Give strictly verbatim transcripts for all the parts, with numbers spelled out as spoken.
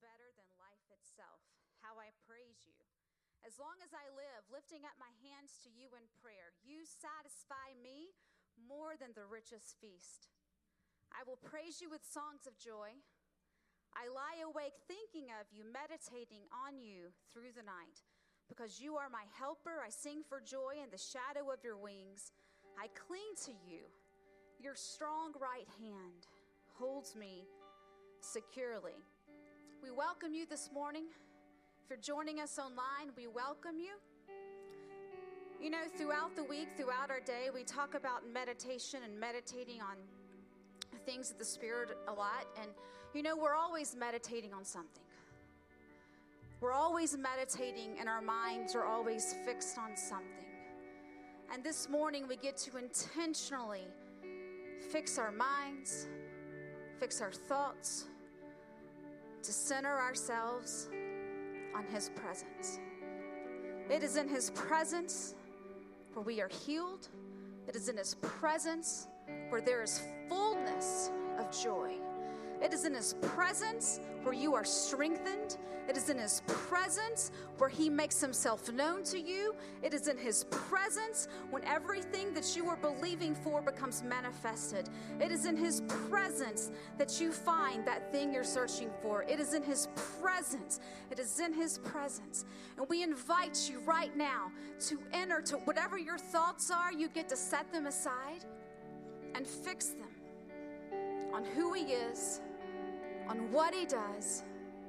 better than life itself. How I praise you. As long as I live, lifting up my hands to you in prayer, you satisfy me more than the richest feast. I will praise you with songs of joy. I lie awake thinking of you, meditating on you through the night. Because you are my helper, I sing for joy in the shadow of your wings. I cling to you. Your strong right hand holds me securely. We welcome you this morning. If you're joining us online, we welcome you. You know, throughout the week, throughout our day, we talk about meditation and meditating on things of the Spirit a lot. And, you know, we're always meditating on something. We're always meditating and our minds are always fixed on something. And this morning we get to intentionally fix our minds, fix our thoughts, to center ourselves on His presence. It is in His presence where we are healed. It is in His presence where there is fullness of joy. It is in His presence where you are strengthened. It is in His presence where He makes Himself known to you. It is in His presence when everything that you are believing for becomes manifested. It is in His presence that you find that thing you're searching for. It is in His presence. It is in His presence. And we invite you right now to enter to whatever your thoughts are. You get to set them aside and fix them on who He is, on what He does.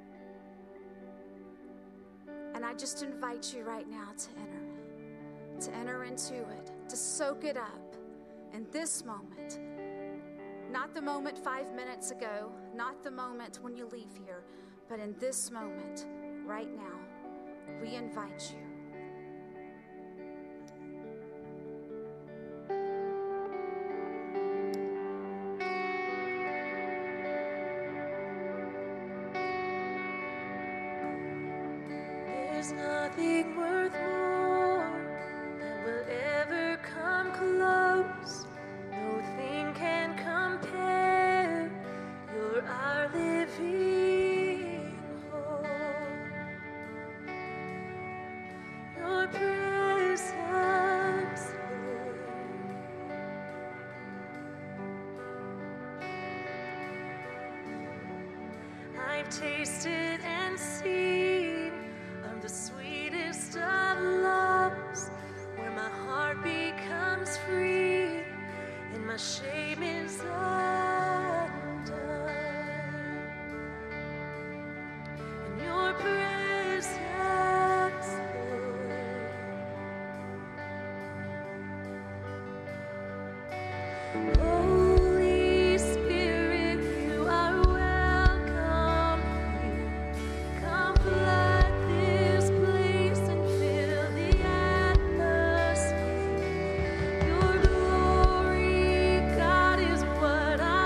And I just invite you right now to enter, to enter into it, to soak it up in this moment. Not the moment five minutes ago, not the moment when you leave here, but in this moment, right now, we invite you. There's nothing worth more that will ever come close. Nothing can compare. You're our living hope. Your presence, Lord. I've tasted and seen of the sweetest of loves, where my heart becomes free and my shame is undone. In your presence, Lord. Holy Spirit, you are welcome here. Come flood this place and fill the atmosphere. Your glory, God, is what I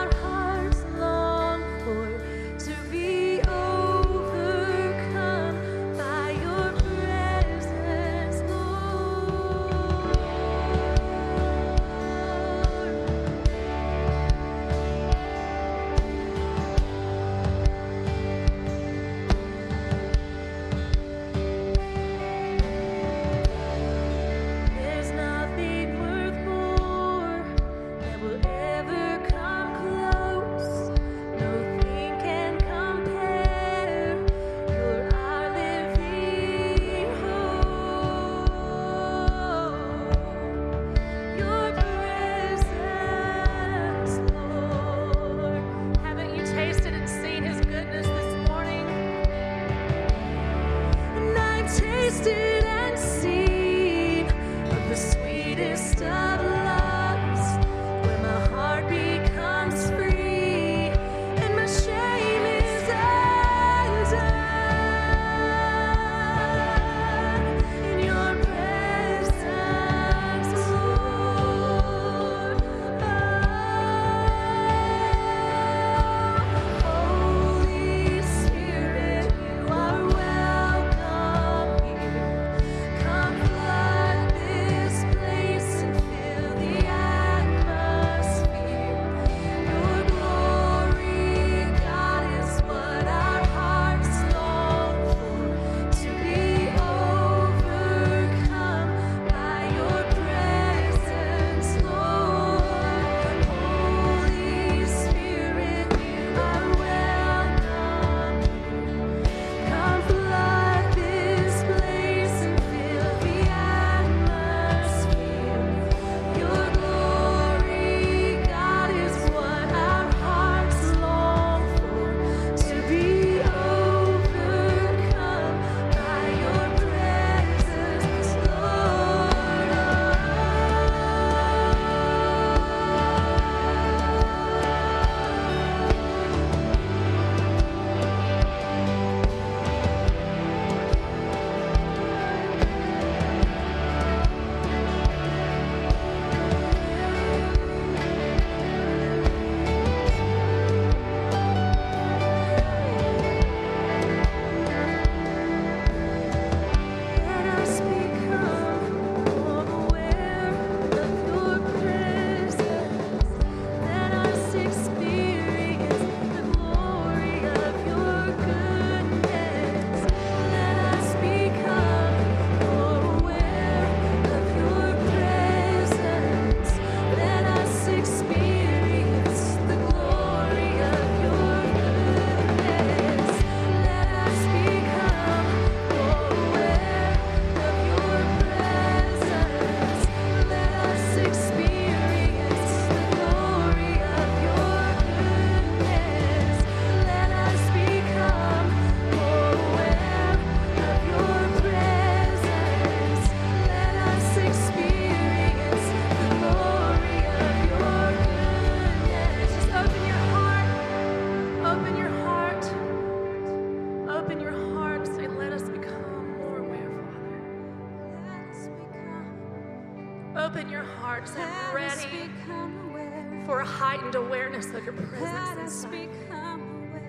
open your hearts and Let us ready become aware. for a heightened awareness of your Let presence us inside. become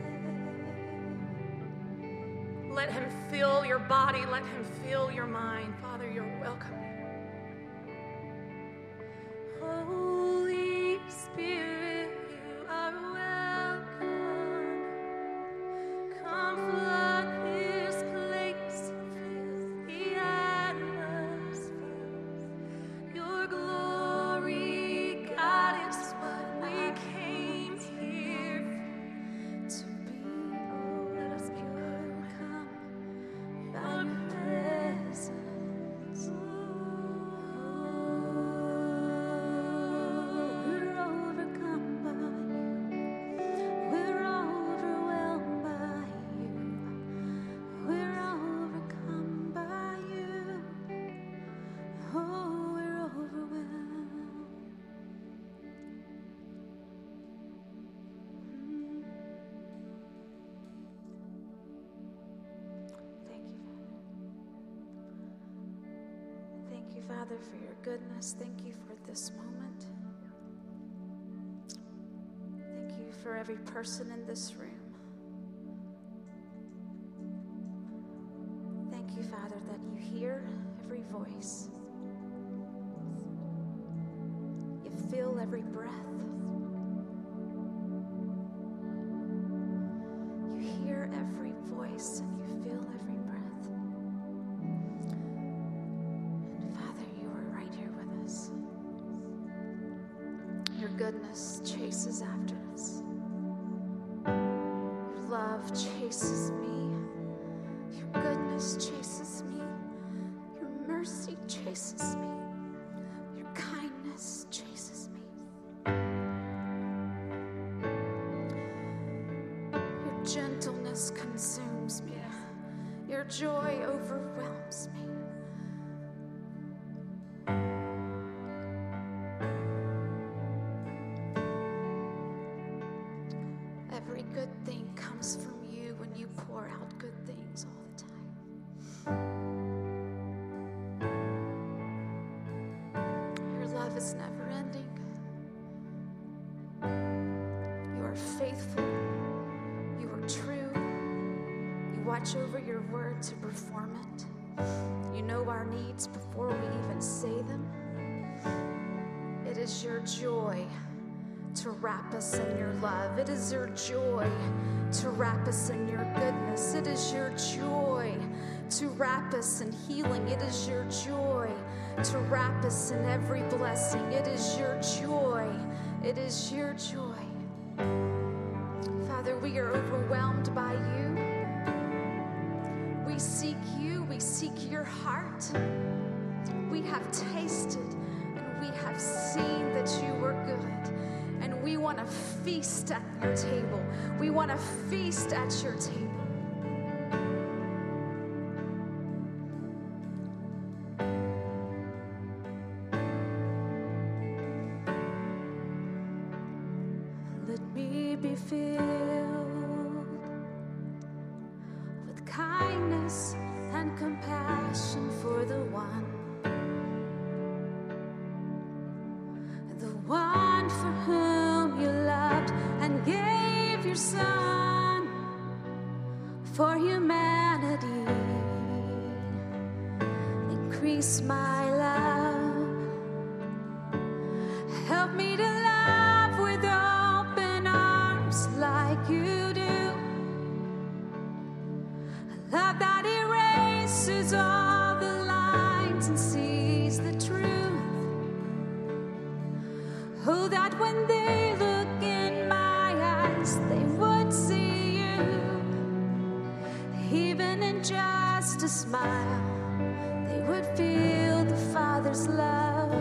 aware. Let him fill your body. Let him fill your mind. Father, you're welcome. Holy Spirit, you are welcome. Come flood this place and fill the atmosphere. Your glory, God, is what we came here To be for. Let us be overcome by your your presence. We're overcome by you. We're overwhelmed by you. We're overcome by you. Oh, we're overwhelmed. Mm. Thank you, Father. Thank you, Father, for your goodness. Thank you for this moment. Thank you for every person in this room. Thank you, Father, that you hear every voice. You feel every breath. You hear every voice and you feel every breath. And Father, you are right here with us. Your goodness chases after us. Your love chases me. Your goodness chases me. Your mercy chases me. Your kindness chases me. Your gentleness consumes me. Your joy overwhelms me. Every good thing comes from you when you pour out good things all the time. Your love is never ending. You are faithful. You are true. You watch over your word to perform it. You know our needs before we even say them. It is your joy to wrap us in your love. It is your joy to wrap us in your goodness. It is your joy to wrap us in healing. It is your joy to wrap us in every blessing. It is your joy. It is your joy. Father, we are overwhelmed by you. We seek you. We seek your heart. We have tasted and we have seen that you are good. And we want to feast at your table. We want to feast at your table. Let me be filled with kindness and compassion for the one. The one for whom you loved and gave your son for humanity. Increase my love. Help me to love with open arms like you do. A love that erases all the lines and sees the truth. Oh, that when they look in my eyes, they would see you. Even in just a smile, they would feel the Father's love.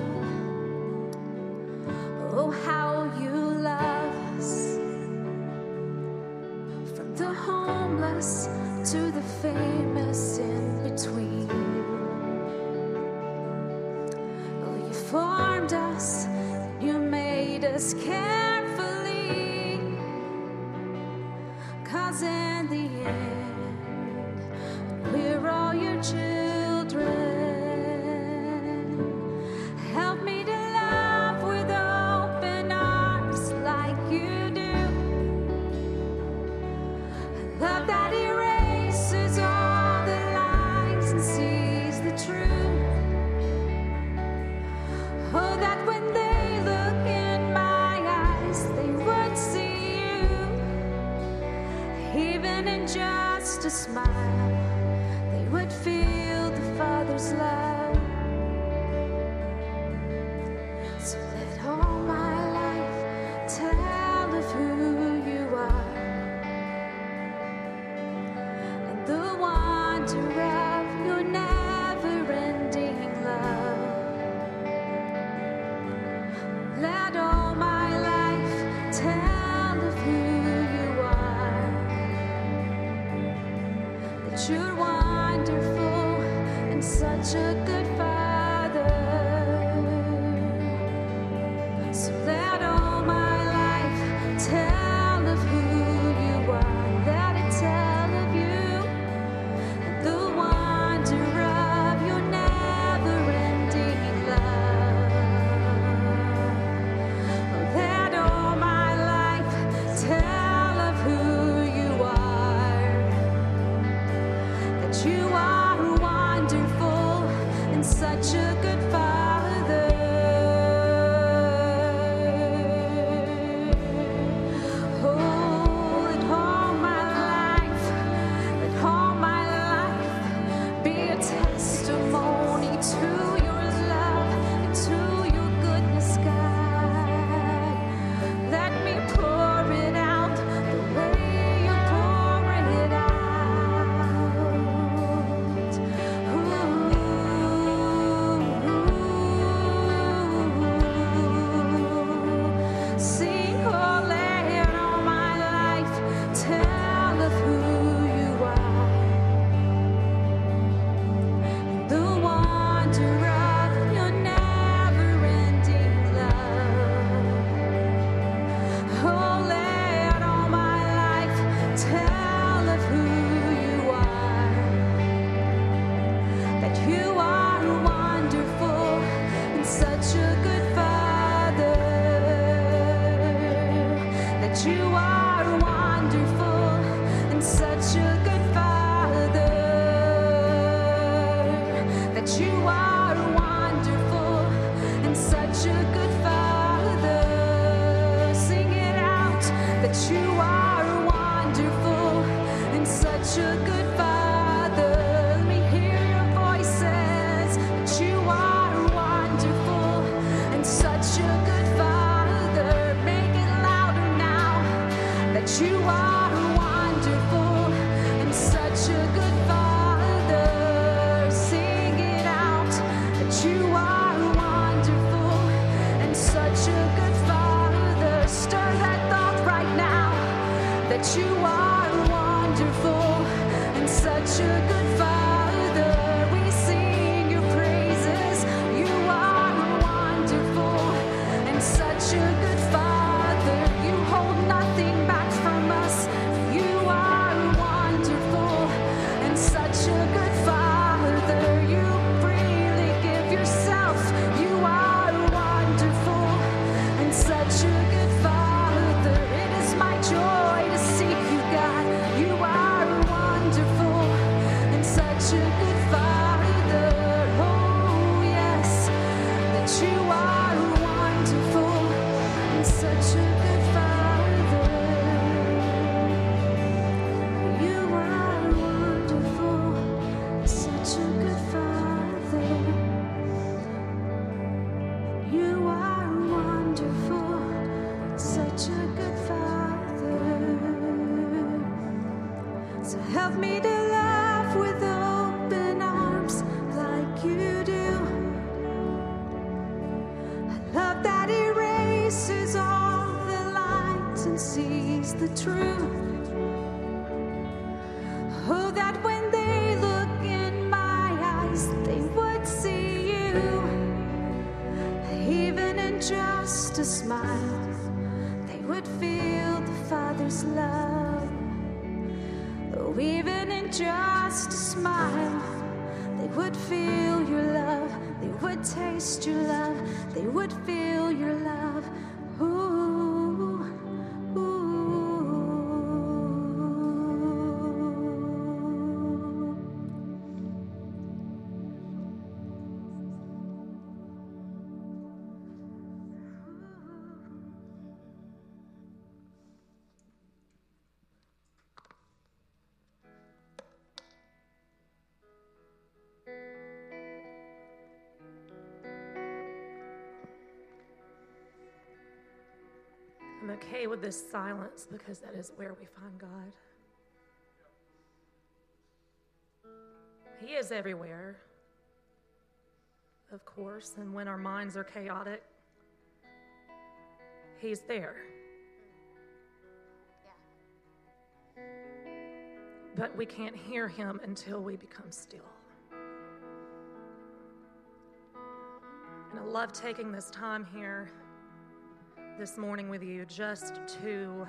Oh, how you love us. From the homeless to the famous in between. Oh, you formed us. You made us carefully, 'cause in the end, we're all your children. Help me in just a smile, they would feel the Father's love. So let all my life tell of who you are, and the wonder of your never-ending love. Let all my life tell of who you are, that you're wonderful and such a good Father. So let all my life tell of who you are. Let it tell of you and the wonder of your never-ending love. Let all my life tell of who you are, that you are wonderful and such a good Father. Oh, let all my life, let all my life be a testimony to your love and to your goodness, God. Let me pour it out the way you're pouring it out. Ooh. Sing, oh, let all my life tell of who you are, the wonder of your never-ending love. Oh, let all my life tell of who you are, that you are wonderful and such a good Father, that you are wonderful and such a good Father, that you are wonderful and such a good Father. Sing it out, that you are wonderful and such a good Father. Let me hear your voices, that you are wonderful and such a good Father. Make it louder now, that you are wonderful and such a good Father. Sing it out, that you are wonderful and such a good Father. Stir that thought right now, that you are wonderful and such a good Father. We sing your praises. You are wonderful and such a good Father. You hold nothing back from us. You are wonderful and such a good Father. You freely give yourself. You are wonderful and such a good Father. It is my joy to seek you, God. You are wonderful and such a good Father. Oh, yes, that you are wonderful and such a good Father. You are wonderful and such a good Father. You are wonderful, such a good Father. So help me to love with open arms like you do. A love that erases all the lines and sees the truth. Oh, that when they look in my eyes, they would see you. Even in just a smile, they would feel the Father's love. Oh, even in just a smile, they would feel your love. They would taste your love. They would feel your love. Ooh, ooh. okay with this silence because that is where we find God. He is everywhere, of course, and when our minds are chaotic, He's there. Yeah. But we can't hear Him until we become still. And I love taking this time here this morning with you just to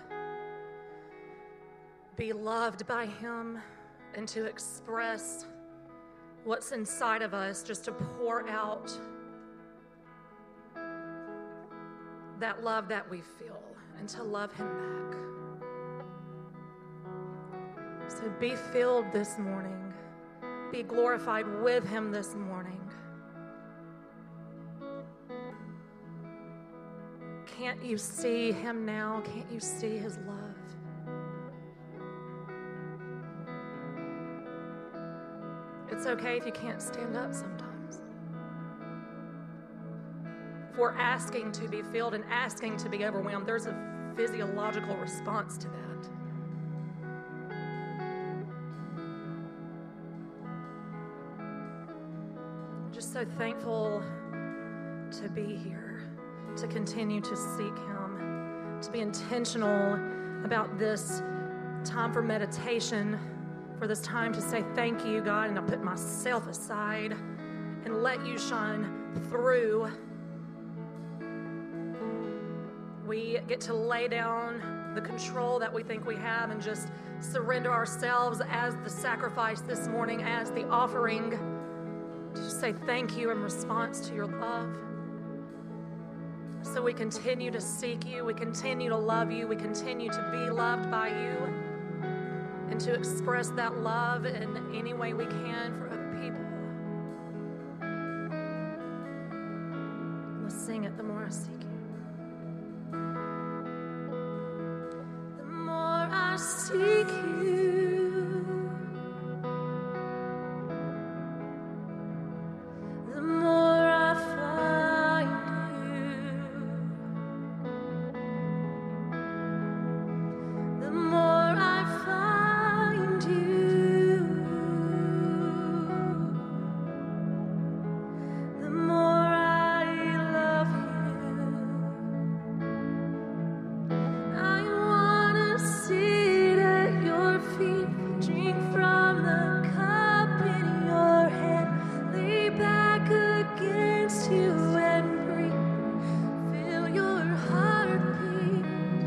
be loved by Him and to express what's inside of us, just to pour out that love that we feel and to love Him back. So be filled this morning. Be glorified with Him this morning. Can't you see Him now? Can't you see His love? It's okay if you can't stand up sometimes. If we're asking to be filled and asking to be overwhelmed, there's a physiological response to that. I'm just so thankful to be here, to continue to seek Him, to be intentional about this time for meditation, for this time to say thank you, God, and I put myself aside and let you shine through. We get to lay down the control that we think we have and just surrender ourselves as the sacrifice this morning, as the offering, to just say thank you in response to your love. So we continue to seek you, we continue to love you, we continue to be loved by you, and to express that love in any way we can for other people. Let's sing it, the more I seek you. The more I seek you, the more I find you. The more I find you, the more I love you. I wanna sit at your feet, drink from the cup in your hand, lay back against you and breathe, feel your heartbeat.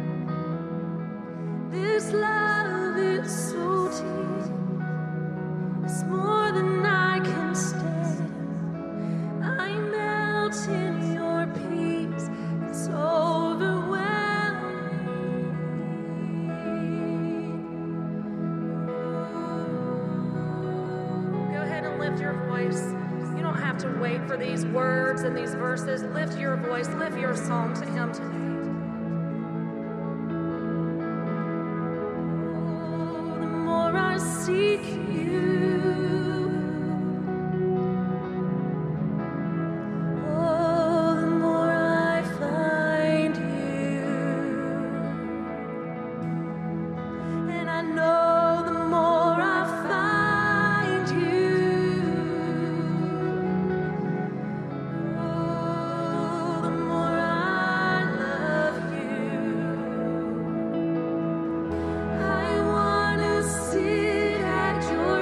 This love is so deep, it's more than I can stand. I melt in your peace, it's overwhelming. Go ahead and lift your voice. You don't have to wait for these words and these verses. Lift your voice, lift your song to Him today. Oh, the more I seek you, oh, the more I find you. And I know the more I find you, oh, the more I love you. I wanna sit at your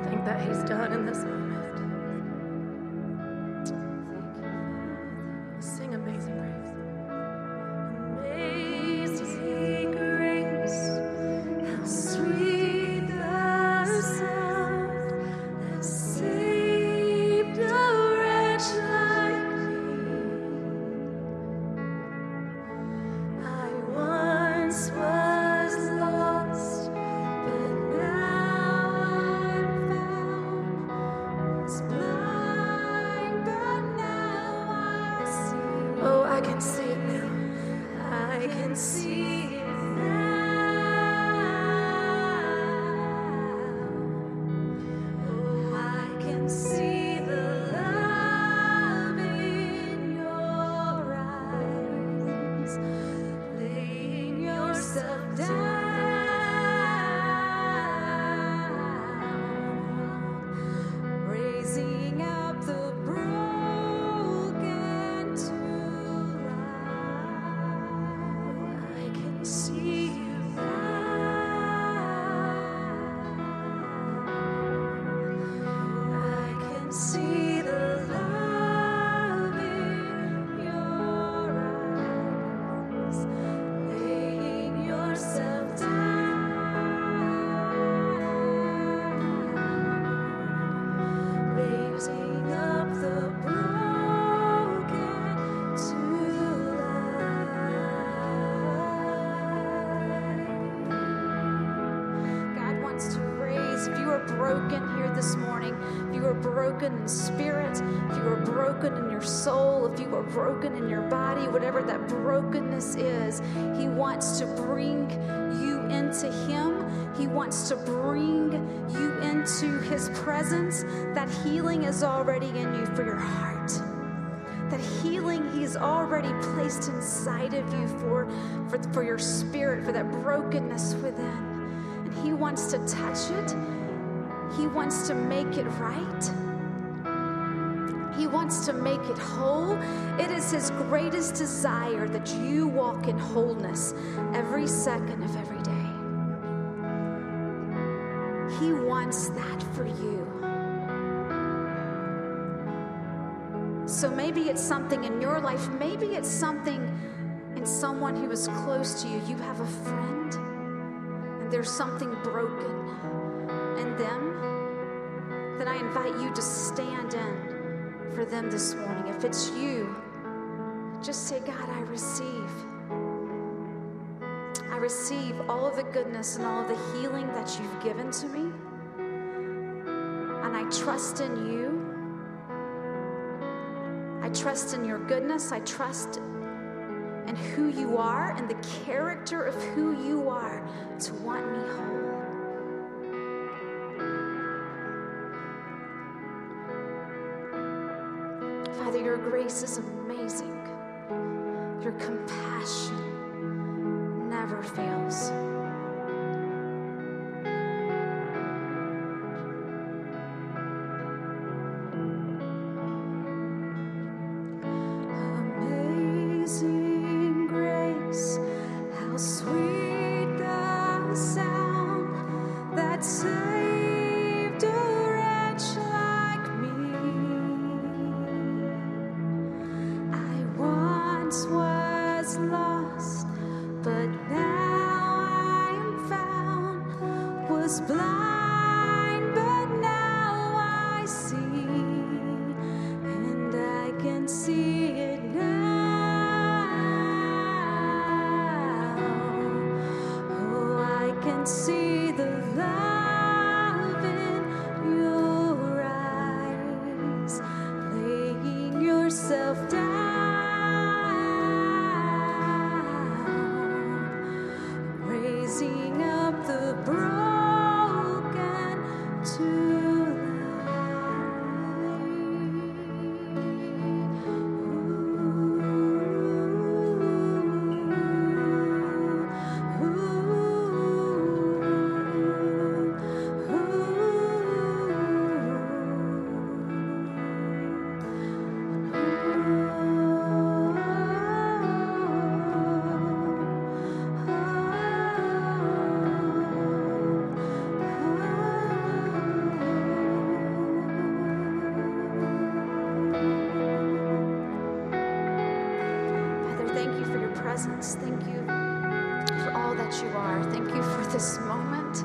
everything that He's done in this moment. Sing Amazing Grace. Amazing grace, how sweet the sound that saved a wretch like me. I once was lost, but now I'm found. Was blind, but now I see. Oh, I can see it now. I can see it now. Oh, I can see the love in your eyes, laying yourself down, raising up the broken to life. I can see you now. I can see the love in your eyes, laying yourself down, raising up the broken to life. God wants to raise. If you are broken here this morning, if you are broken in spirit, if you are broken in your soul, if you are broken in your body, whatever that brokenness is, He wants to bring you into Him. He wants to bring you into His presence. That healing is already in you for your heart. That healing He's already placed inside of you for, for, for your spirit, for that brokenness within. And He wants to touch it. He wants to make it right. He wants to make it whole. It is His greatest desire that you walk in wholeness every second of every day. He wants that for you. So maybe it's something in your life. Maybe it's something in someone who is close to you. You have a friend, and there's something broken in them. Then I invite you to stand in for them this morning. If it's you, just say, God, I receive. I receive all of the goodness and all of the healing that you've given to me. And I trust in you. I trust in your goodness. I trust in who you are and the character of who you are to want me whole. Father, your grace is amazing. Your compassion never fails. Amazing grace, how sweet the sound that saved a wretch like me. I once was lost, but now presence. Thank you for all that you are. Thank you for this moment.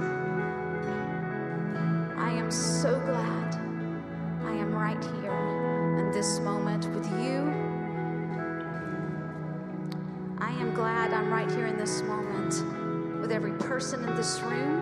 I am so glad I am right here in this moment with you. I am glad I'm right here in this moment with every person in this room.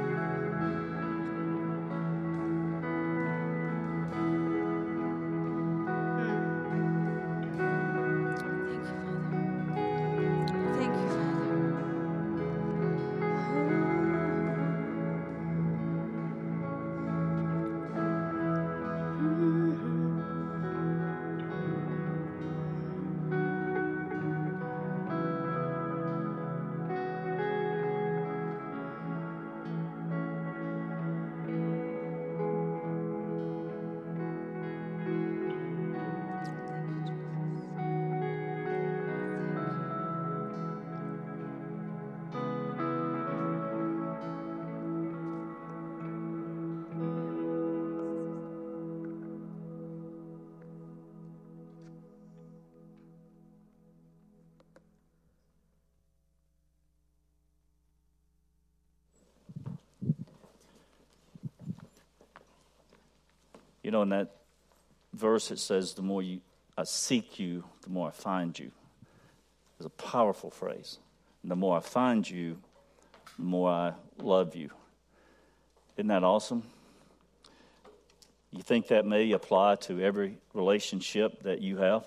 You know, in that verse it says, the more you I seek you, the more I find you. It's a powerful phrase. And the more I find you, the more I love you. Isn't that awesome? You think that may apply to every relationship that you have?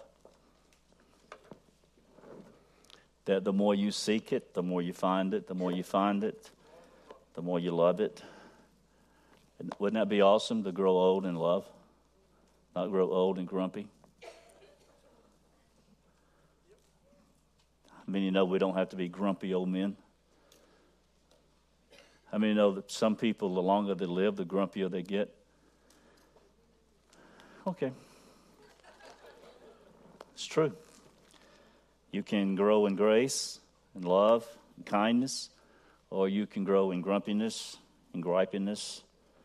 That the more you seek it, the more you find it, the more you find it, the more you love it. And wouldn't that be awesome to grow old in love? Not grow old and grumpy? I mean, you know we don't have to be grumpy old men? I mean, you know that some people, the longer they live, the grumpier they get? Okay. It's true. You can grow in grace and love and kindness, or you can grow in grumpiness and gripiness.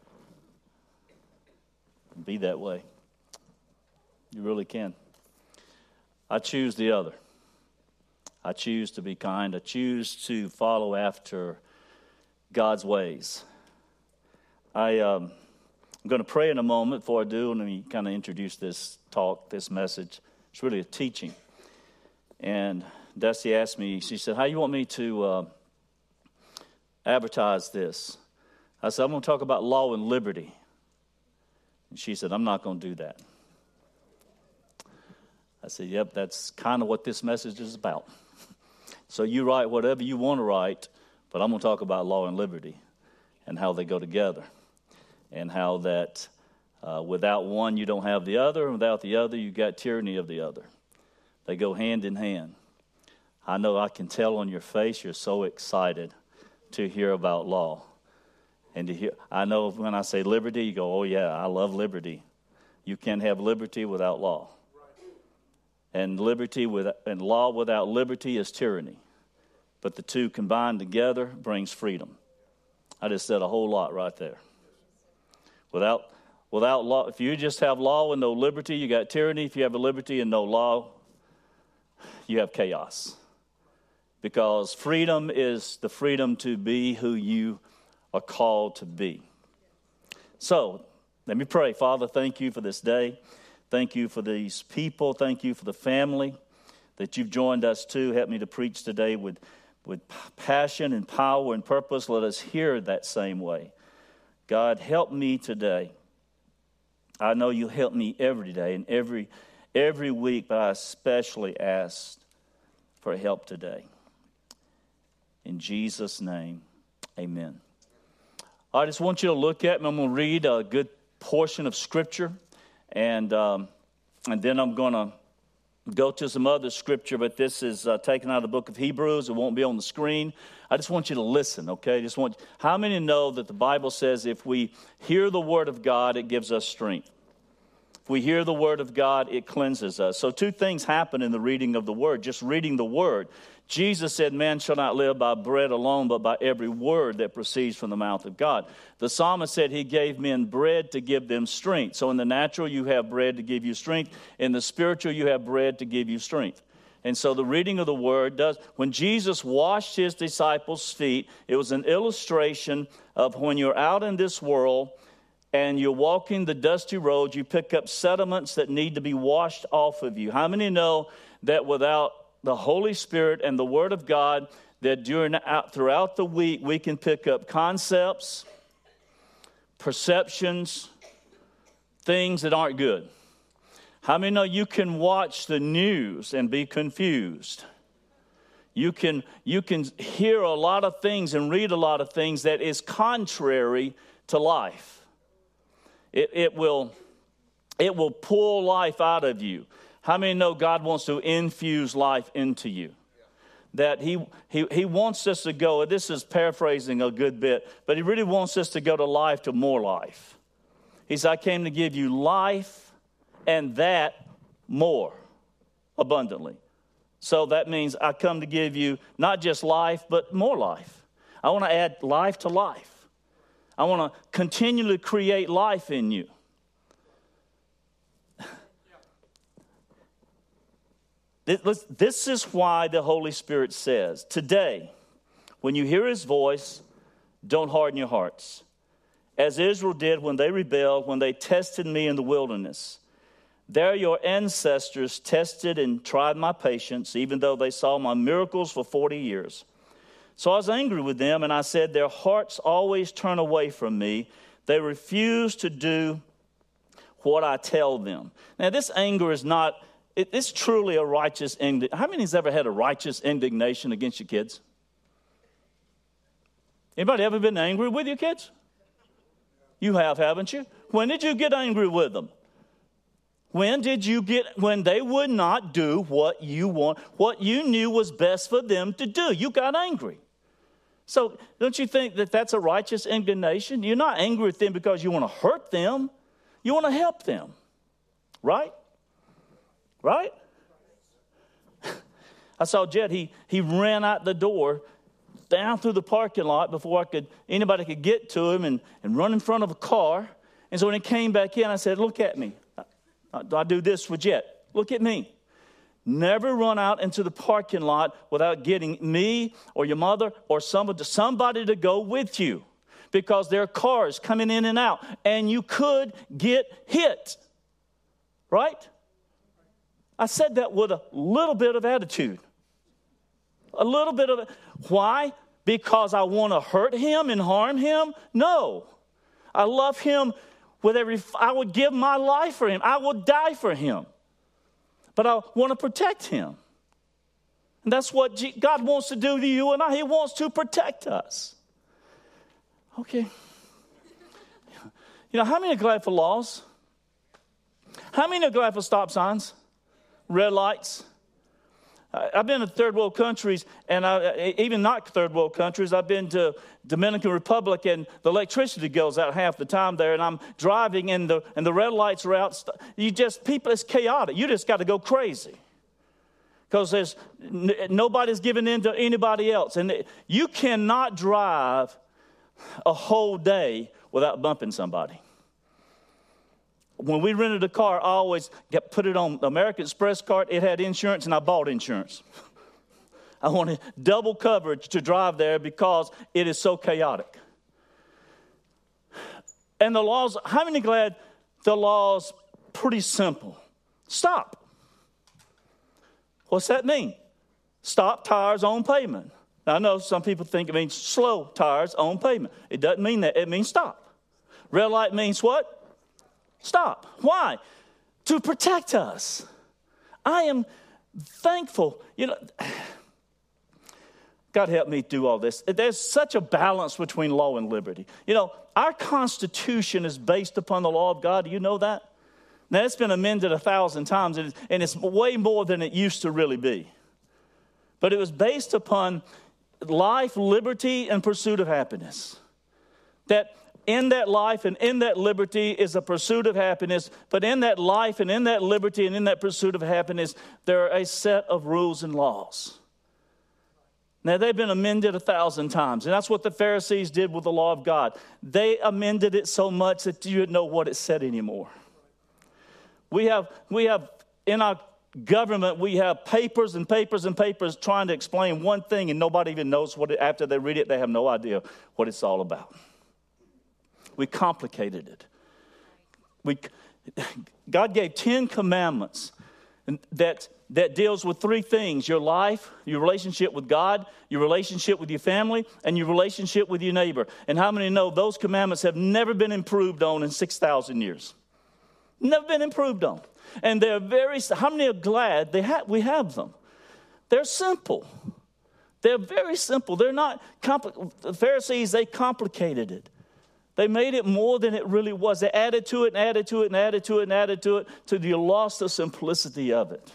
Be that way. You really can. I choose the other. I choose to be kind. I choose to follow after God's ways. I, um, I'm going to pray in a moment. Before I do, let me kind of introduce this talk, this message. It's really a teaching. And Dusty asked me, she said, how do you want me to uh, advertise this? I said, I'm going to talk about law and liberty. And she said, I'm not going to do that. I said, yep, that's kind of what this message is about. So you write whatever you want to write, but I'm going to talk about law and liberty and how they go together, and how that uh, without one you don't have the other, and without the other you got tyranny of the other. They go hand in hand. I know I can tell on your face you're so excited to hear about law. And to hear, I know when I say liberty, you go, oh yeah, I love liberty. You can't have liberty without law. And liberty with and law without liberty is tyranny. But the two combined together brings freedom. I just said a whole lot right there. Without without law, if you just have law and no liberty, you got tyranny. If you have a liberty and no law, you have chaos. Because freedom is the freedom to be who you are called to be. So, let me pray. Father, thank you for this day. Thank you for these people. Thank you for the family that you've joined us to. Help me to preach today with, with passion and power and purpose. Let us hear that same way. God, help me today. I know you help me every day and every, every week, but I especially ask for help today. In Jesus' name, amen. I just want you to look at me. I'm going to read a good portion of Scripture, and um, and then I'm going to go to some other Scripture, but this is uh, taken out of the book of Hebrews. It won't be on the screen. I just want you to listen, okay? Just want. How many know that the Bible says if we hear the Word of God, it gives us strength? If we hear the Word of God, it cleanses us. So two things happen in the reading of the Word, just reading the Word. Jesus said, man shall not live by bread alone, but by every word that proceeds from the mouth of God. The psalmist said he gave men bread to give them strength. So in the natural, you have bread to give you strength. In the spiritual, you have bread to give you strength. And so the reading of the word does, when Jesus washed his disciples' feet, it was an illustration of when you're out in this world and you're walking the dusty road, you pick up sediments that need to be washed off of you. How many know that without the Holy Spirit and the Word of God, that during throughout the week we can pick up concepts, perceptions, things that aren't good? How many know you can watch the news and be confused? You can, you can hear a lot of things and read a lot of things that is contrary to life. It, it will, it will pull life out of you. How many know God wants to infuse life into you? That he, he, he wants us to go, this is paraphrasing a good bit, but he really wants us to go to life, to more life. He said, I came to give you life and that more abundantly. So that means I come to give you not just life, but more life. I want to add life to life. I want to continually create life in you. This is why the Holy Spirit says, today, when you hear his voice, don't harden your hearts. As Israel did when they rebelled, when they tested me in the wilderness. There your ancestors tested and tried my patience, even though they saw my miracles for forty years. So I was angry with them, and I said, their hearts always turn away from me. They refuse to do what I tell them. Now, this anger is not, it, it's truly a righteous indignation. How many has ever had a righteous indignation against your kids? Anybody ever been angry with your kids? You have, haven't you? When did you get angry with them? When did you get, when they would not do what you want, what you knew was best for them to do? You got angry. So don't you think that that's a righteous indignation? You're not angry with them because you want to hurt them. You want to help them. Right? Right? I saw Jed, he, he ran out the door down through the parking lot before I could anybody could get to him and, and run in front of a car. And so when he came back in, I said, look at me. I, I do this with Jet. Look at me. Never run out into the parking lot without getting me or your mother or somebody, somebody to go with you. Because there are cars coming in and out. And you could get hit. Right? I said that with a little bit of attitude. A little bit of, why? Because I want to hurt him and harm him? No. I love him with every, I would give my life for him. I would die for him. But I want to protect him. And that's what God wants to do to you and I. He wants to protect us. Okay. You know, how many are glad for laws? How many are glad for stop signs? Red lights? I've been to third world countries, and I, even not third world countries, I've been to Dominican Republic, and the electricity goes out half the time there, and I'm driving, and the and the red lights are out. You just, people, it's chaotic. You just got to go crazy. Because there's n- nobody's giving in to anybody else. And you cannot drive a whole day without bumping somebody. When we rented a car, I always get, put it on the American Express card. It had insurance, and I bought insurance. I wanted double coverage to drive there because it is so chaotic. And the laws, how many glad the law's pretty simple? Stop. What's that mean? Stop tires on pavement. Now, I know some people think it means slow tires on pavement. It doesn't mean that. It means stop. Red light means what? Stop. Why? To protect us. I am thankful. You know, God help me do all this. There's such a balance between law and liberty. You know, our Constitution is based upon the law of God. Do you know that? Now, it's been amended a thousand times, and it's way more than it used to really be. But it was based upon life, liberty, and pursuit of happiness. That in that life and in that liberty is a pursuit of happiness. But in that life and in that liberty and in that pursuit of happiness, there are a set of rules and laws. Now, they've been amended a thousand times. And that's what the Pharisees did with the law of God. They amended it so much that you didn't know what it said anymore. We have, we have in our government, we have papers and papers and papers trying to explain one thing, and nobody even knows what it, after they read it, they have no idea what it's all about. We complicated it. We, God gave ten commandments that, that deals with three things: your life, your relationship with God, your relationship with your family, and your relationship with your neighbor. And how many know those commandments have never been improved on in six thousand years? Never been improved on. And they're very, how many are glad they ha- we have them? They're simple. They're very simple. They're not, compli- the Pharisees, they complicated it. They made it more than it really was. They added to it and added to it and added to it and added to it till you lost the simplicity of it.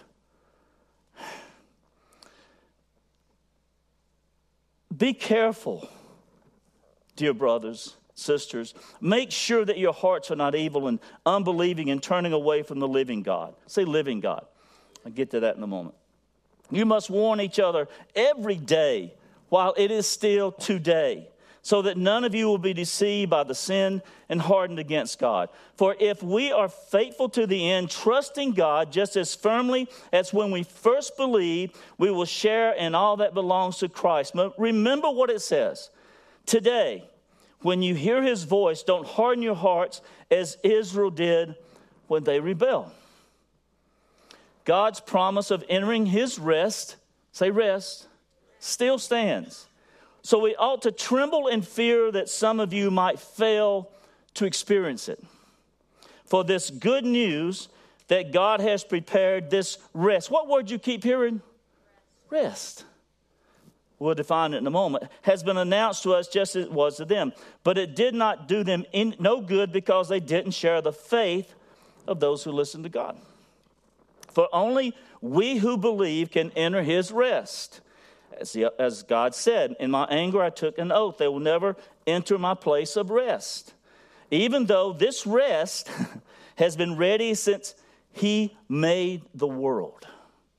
Be careful, dear brothers, sisters. Make sure that your hearts are not evil and unbelieving and turning away from the living God. Say living God. I'll get to that in a moment. You must warn each other every day while it is still today, so that none of you will be deceived by the sin and hardened against God. For if we are faithful to the end, trusting God just as firmly as when we first believed, we will share in all that belongs to Christ. But remember what it says. Today, when you hear his voice, don't harden your hearts as Israel did when they rebelled. God's promise of entering his rest, say rest, still stands. So we ought to tremble in fear that some of you might fail to experience it. For this good news that God has prepared this rest. What word you keep hearing? Rest. We'll define it in a moment. Has been announced to us just as it was to them. But it did not do them in, no good because they didn't share the faith of those who listen to God. For only we who believe can enter his rest. As, the, as God said, in my anger I took an oath. They will never enter my place of rest. Even though this rest has been ready since he made the world.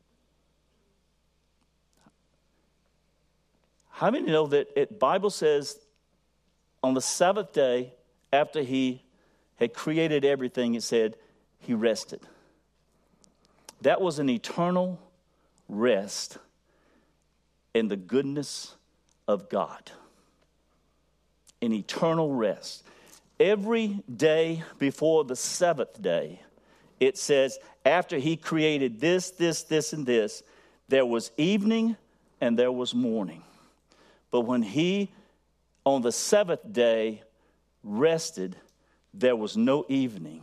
How many know that the Bible says on the seventh day after he had created everything, it said he rested. That was an eternal rest in the goodness of God. An eternal rest. Every day before the seventh day, it says after he created this, this, this, and this, there was evening and there was morning. But when he, on the seventh day, rested, there was no evening,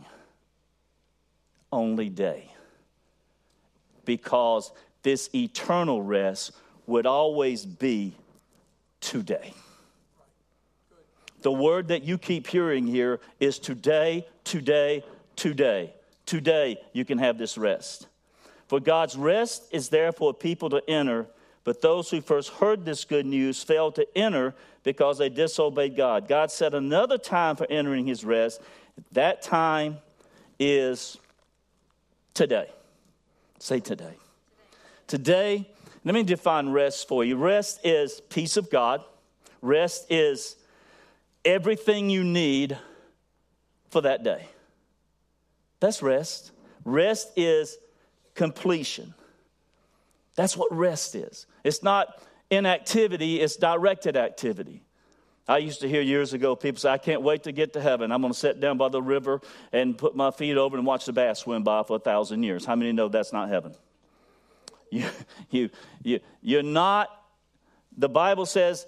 only day. Because this eternal rest would always be today. The word that you keep hearing here is today, today, today. Today you can have this rest. For God's rest is there for people to enter, but those who first heard this good news failed to enter because they disobeyed God. God set another time for entering his rest. That time is today. Say today. Today, let me define rest for you. Rest is peace of God. Rest is everything you need for that day. That's rest. Rest is completion. That's what rest is. It's not inactivity, it's directed activity. I used to hear years ago people say, I can't wait to get to heaven. I'm going to sit down by the river and put my feet over and watch the bass swim by for a thousand years. How many know that's not heaven? You, you, you, you're not, the Bible says,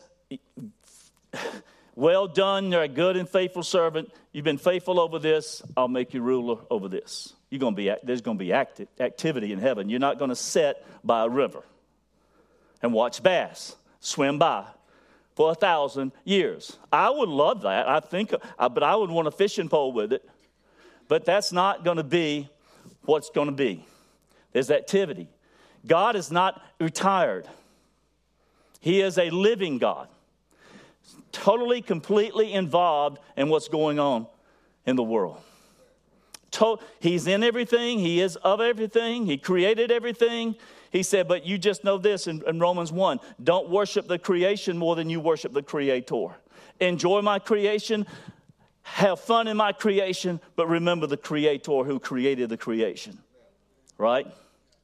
well done, you're a good and faithful servant. You've been faithful over this, I'll make you ruler over this. You're going to be, there's going to be active, activity in heaven. You're not going to sit by a river and watch bass swim by for a thousand years. I would love that. I think, but I would want a fishing pole with it. But that's not going to be what's going to be. There's activity. God is not retired. He is a living God. Totally, completely involved in what's going on in the world. He's in everything. He is of everything. He created everything. He said, but you just know this in, in Romans one. Don't worship the creation more than you worship the Creator. Enjoy my creation. Have fun in my creation. But remember the Creator who created the creation. Right?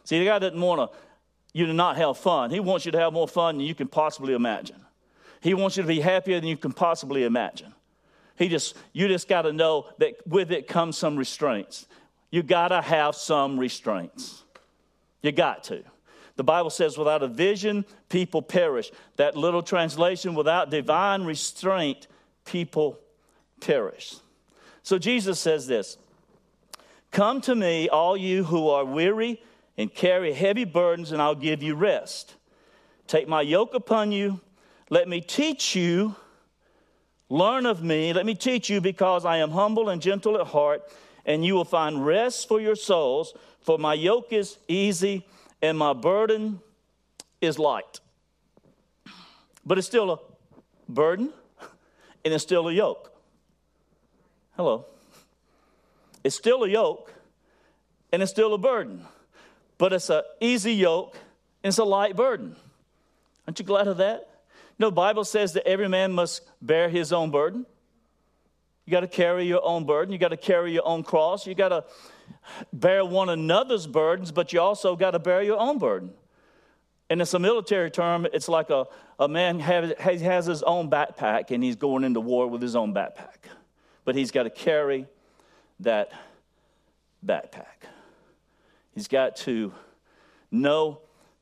See, God doesn't want to, you to not have fun. He wants you to have more fun than you can possibly imagine. He wants you to be happier than you can possibly imagine. He just, you just got to know that with it comes some restraints. You got to have some restraints. You got to. The Bible says without a vision, people perish. That little translation, without divine restraint, people perish. So Jesus says this, come to me, all you who are weary and carry heavy burdens, and I'll give you rest. Take my yoke upon you. Let me teach you. Learn of me. Let me teach you, because I am humble and gentle at heart, and you will find rest for your souls. For my yoke is easy and my burden is light. But it's still a burden and it's still a yoke. Hello. It's still a yoke and it's still a burden. But it's an easy yoke and it's a light burden. Aren't you glad of that? No, the Bible says that every man must bear his own burden. You got to carry your own burden. You got to carry your own cross. You got to bear one another's burdens, but you also got to bear your own burden. And it's a military term. It's like a, a man have, has his own backpack, and he's going into war with his own backpack. But he's got to carry that backpack. He's got to know.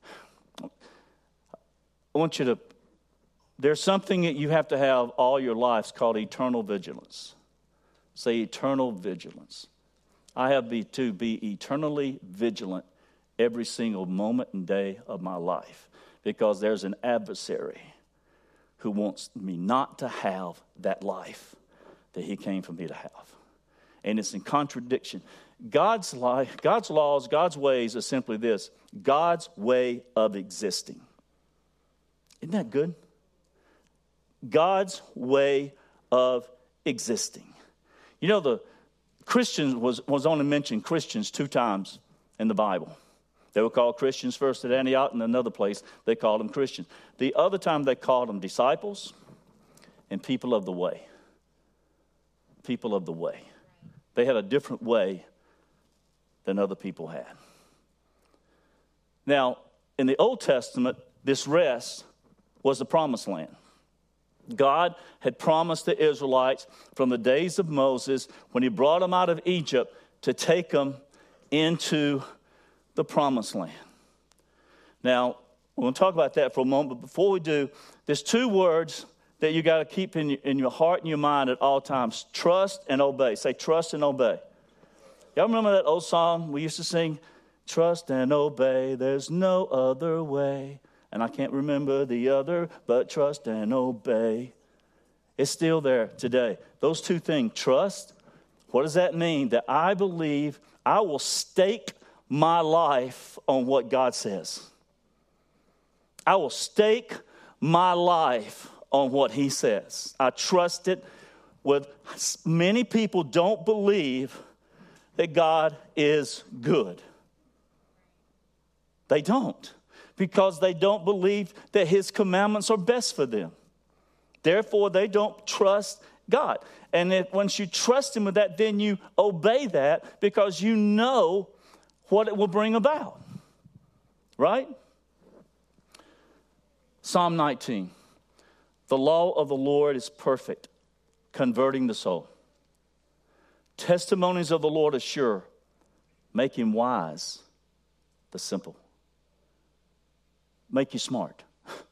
I want you to, there's something that you have to have all your life called eternal vigilance. Say eternal vigilance. I have be, to be eternally vigilant every single moment and day of my life, because there's an adversary who wants me not to have that life that he came for me to have. And it's in contradiction. God's life, God's laws, God's ways are simply this: God's way of existing. Isn't that good? God's way of existing. You know, the Christians was, was only mentioned Christians two times in the Bible. They were called Christians first at Antioch, and another place they called them Christians. The other time they called them disciples and people of the way. People of the way. They had a different way than other people had. Now, in the Old Testament, this rest was the promised land. God had promised the Israelites from the days of Moses, when he brought them out of Egypt, to take them into the promised land. Now, we're going to talk about that for a moment, but before we do, there's two words that you got to keep in your, in your heart and your mind at all times: trust and obey. Say trust and obey. Y'all remember that old song we used to sing? Trust and obey, there's no other way. And I can't remember the other, but trust and obey. It's still there today. Those two things, trust, what does that mean? That I believe I will stake my life on what God says. I will stake my life on what he says. I trust it. With many people don't believe that God is good. They don't. Because they don't believe that his commandments are best for them. Therefore, they don't trust God. And if, once you trust him with that, then you obey that, because you know what it will bring about. Right? Psalm nineteen. The law of the Lord is perfect, converting the soul. Testimonies of the Lord are sure, making wise the simple. Make you smart.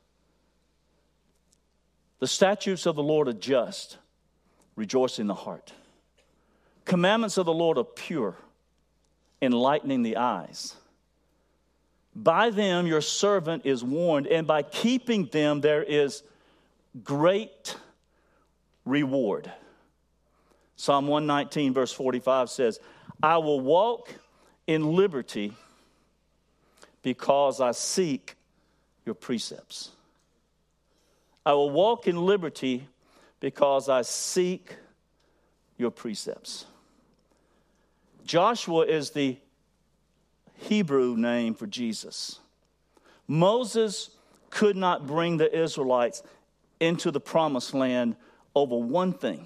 The statutes of the Lord are just, rejoicing the heart. Commandments of the Lord are pure, enlightening the eyes. By them your servant is warned, and by keeping them there is great reward. Psalm one nineteen verse forty-five says, I will walk in liberty because I seek your precepts. I will walk in liberty because I seek your precepts. Joshua is the Hebrew name for Jesus. Moses could not bring the Israelites into the promised land over one thing.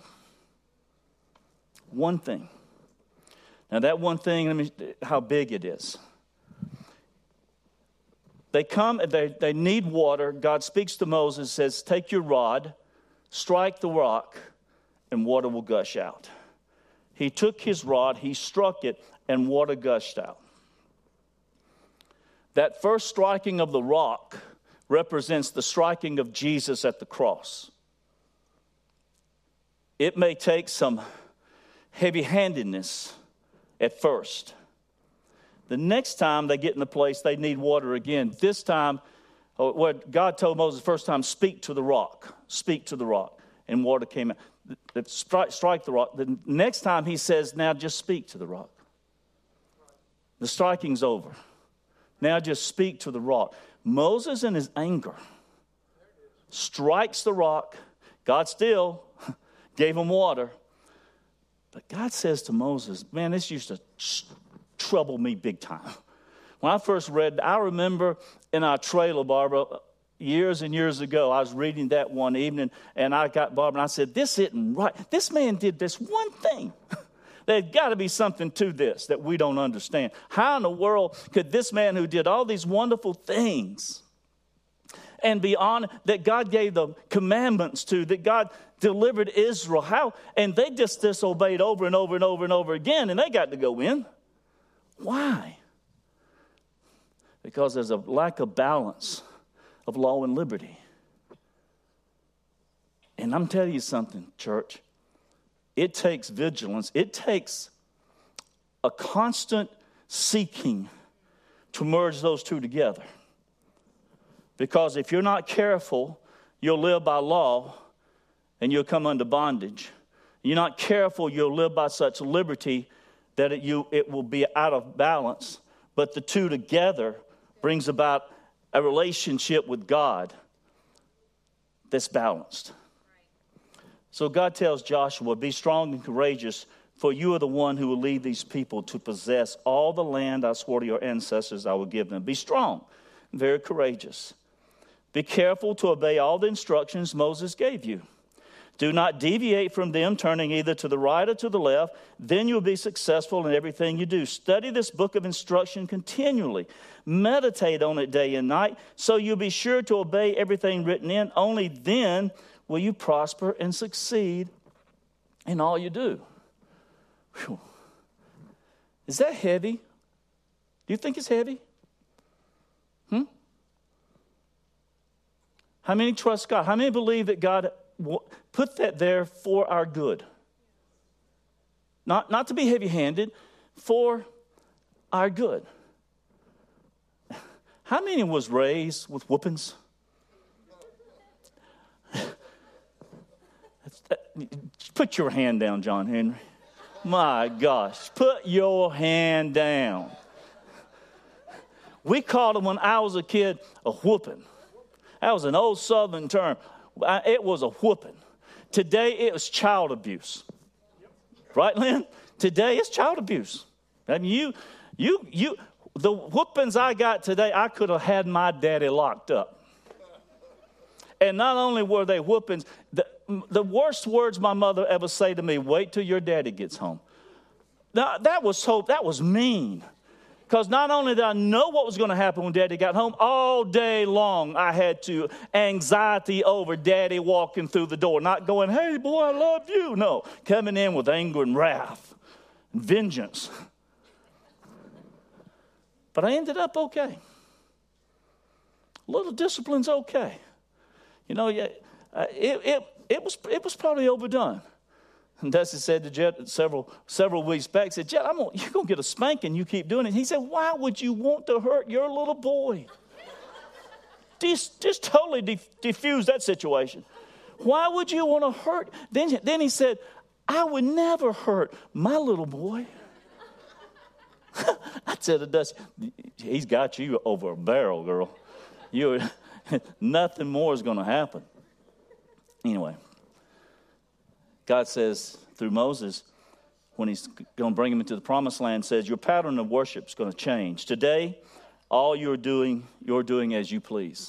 One thing. Now that one thing, let me, how big it is. They come and they, they need water. God speaks to Moses, says, take your rod, strike the rock, and water will gush out. He took his rod, he struck it, and water gushed out. That first striking of the rock represents the striking of Jesus at the cross. It may take some heavy-handedness at first. The next time they get in the place, they need water again. This time, what God told Moses the first time, speak to the rock. Speak to the rock. And water came out. Strike, strike the rock. The next time he says, now just speak to the rock. The striking's over. Now just speak to the rock. Moses in his anger strikes the rock. God still gave him water. But God says to Moses, man, this used to trouble me big time. When I first read, I remember in our trailer, Barbara, years and years ago, I was reading that one evening, and I got Barbara, and I said, this isn't right. This man did this one thing. There's got to be something to this that we don't understand. How in the world could this man who did all these wonderful things and beyond that God gave the commandments to, that God delivered Israel, how, and they just disobeyed over and over and over and over again, and they got to go in. Why? Because there's a lack of balance of law and liberty. And I'm telling you something, church. It takes vigilance. It takes a constant seeking to merge those two together. Because if you're not careful, you'll live by law and you'll come under bondage. You're not careful, you'll live by such liberty that it, you, it will be out of balance. But the two together brings about a relationship with God that's balanced. So God tells Joshua, be strong and courageous, for you are the one who will lead these people to possess all the land I swore to your ancestors I will give them. Be strong and very courageous. Be careful to obey all the instructions Moses gave you. Do not deviate from them, turning either to the right or to the left. Then you'll be successful in everything you do. Study this book of instruction continually. Meditate on it day and night, so you'll be sure to obey everything written in. Only then will you prosper and succeed in all you do. Whew. Is that heavy? Do you think it's heavy? Hmm? How many trust God? How many believe that God put that there for our good? Not, not to be heavy-handed, for our good. How many was raised with whoopings? Put your hand down, John Henry. My gosh, put your hand down. We called it when I was a kid a whooping. That was an old Southern term. It was a whooping. Today it was child abuse. Right, Lynn? Today it's child abuse. I mean, you, you, you, the whoopings I got today, I could have had my daddy locked up. And not only were they whoopings, the, the worst words my mother ever say to me, wait till your daddy gets home. Now, that was so, that was mean. Because not only did I know what was going to happen when Daddy got home, all day long I had to anxiety over Daddy walking through the door. Not going, hey, boy, I love you. No, coming in with anger and wrath and vengeance. But I ended up okay. A little discipline's okay. You know, it, it, it, was, it was probably overdone. And Dusty said to Jet several several weeks back, said, Jet, I'm gonna, you're going to get a spanking. You keep doing it. He said, why would you want to hurt your little boy? just, just totally de- diffuse that situation. Why would you want to hurt? Then, then he said, I would never hurt my little boy. I said to Dusty, he's got you over a barrel, girl. You, nothing more is going to happen. Anyway. God says through Moses, when he's going to bring him into the promised land, says your pattern of worship is going to change. Today, all you're doing, you're doing as you please.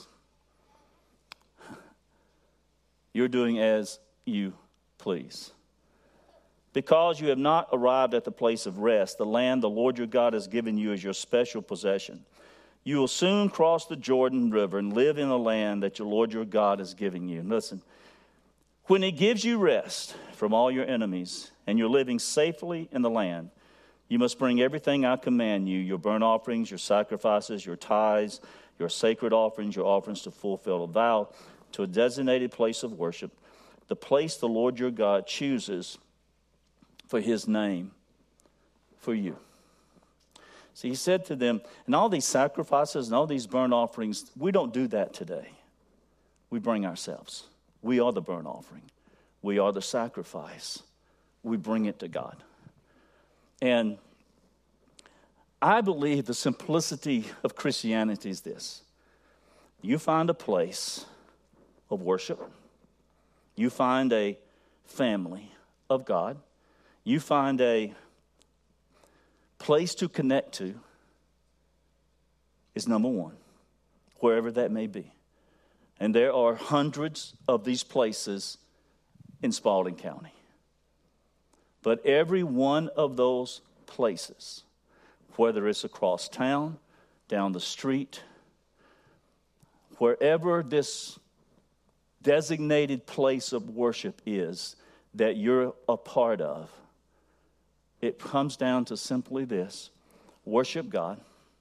You're doing as you please. Because you have not arrived at the place of rest, the land the Lord your God has given you as your special possession. You will soon cross the Jordan River and live in a land that your Lord your God is giving you. And listen, when he gives you rest from all your enemies and you're living safely in the land, you must bring everything I command you, your burnt offerings, your sacrifices, your tithes, your sacred offerings, your offerings to fulfill a vow, to a designated place of worship, the place the Lord your God chooses for his name, for you. See, he said to them, and all these sacrifices and all these burnt offerings, we don't do that today. We bring ourselves. We are the burnt offering. We are the sacrifice. We bring it to God. And I believe the simplicity of Christianity is this. You find a place of worship. You find a family of God. You find a place to connect to is number one, wherever that may be. And there are hundreds of these places in Spalding County. But every one of those places, whether it's across town, down the street, wherever this designated place of worship is that you're a part of, it comes down to simply this: worship God,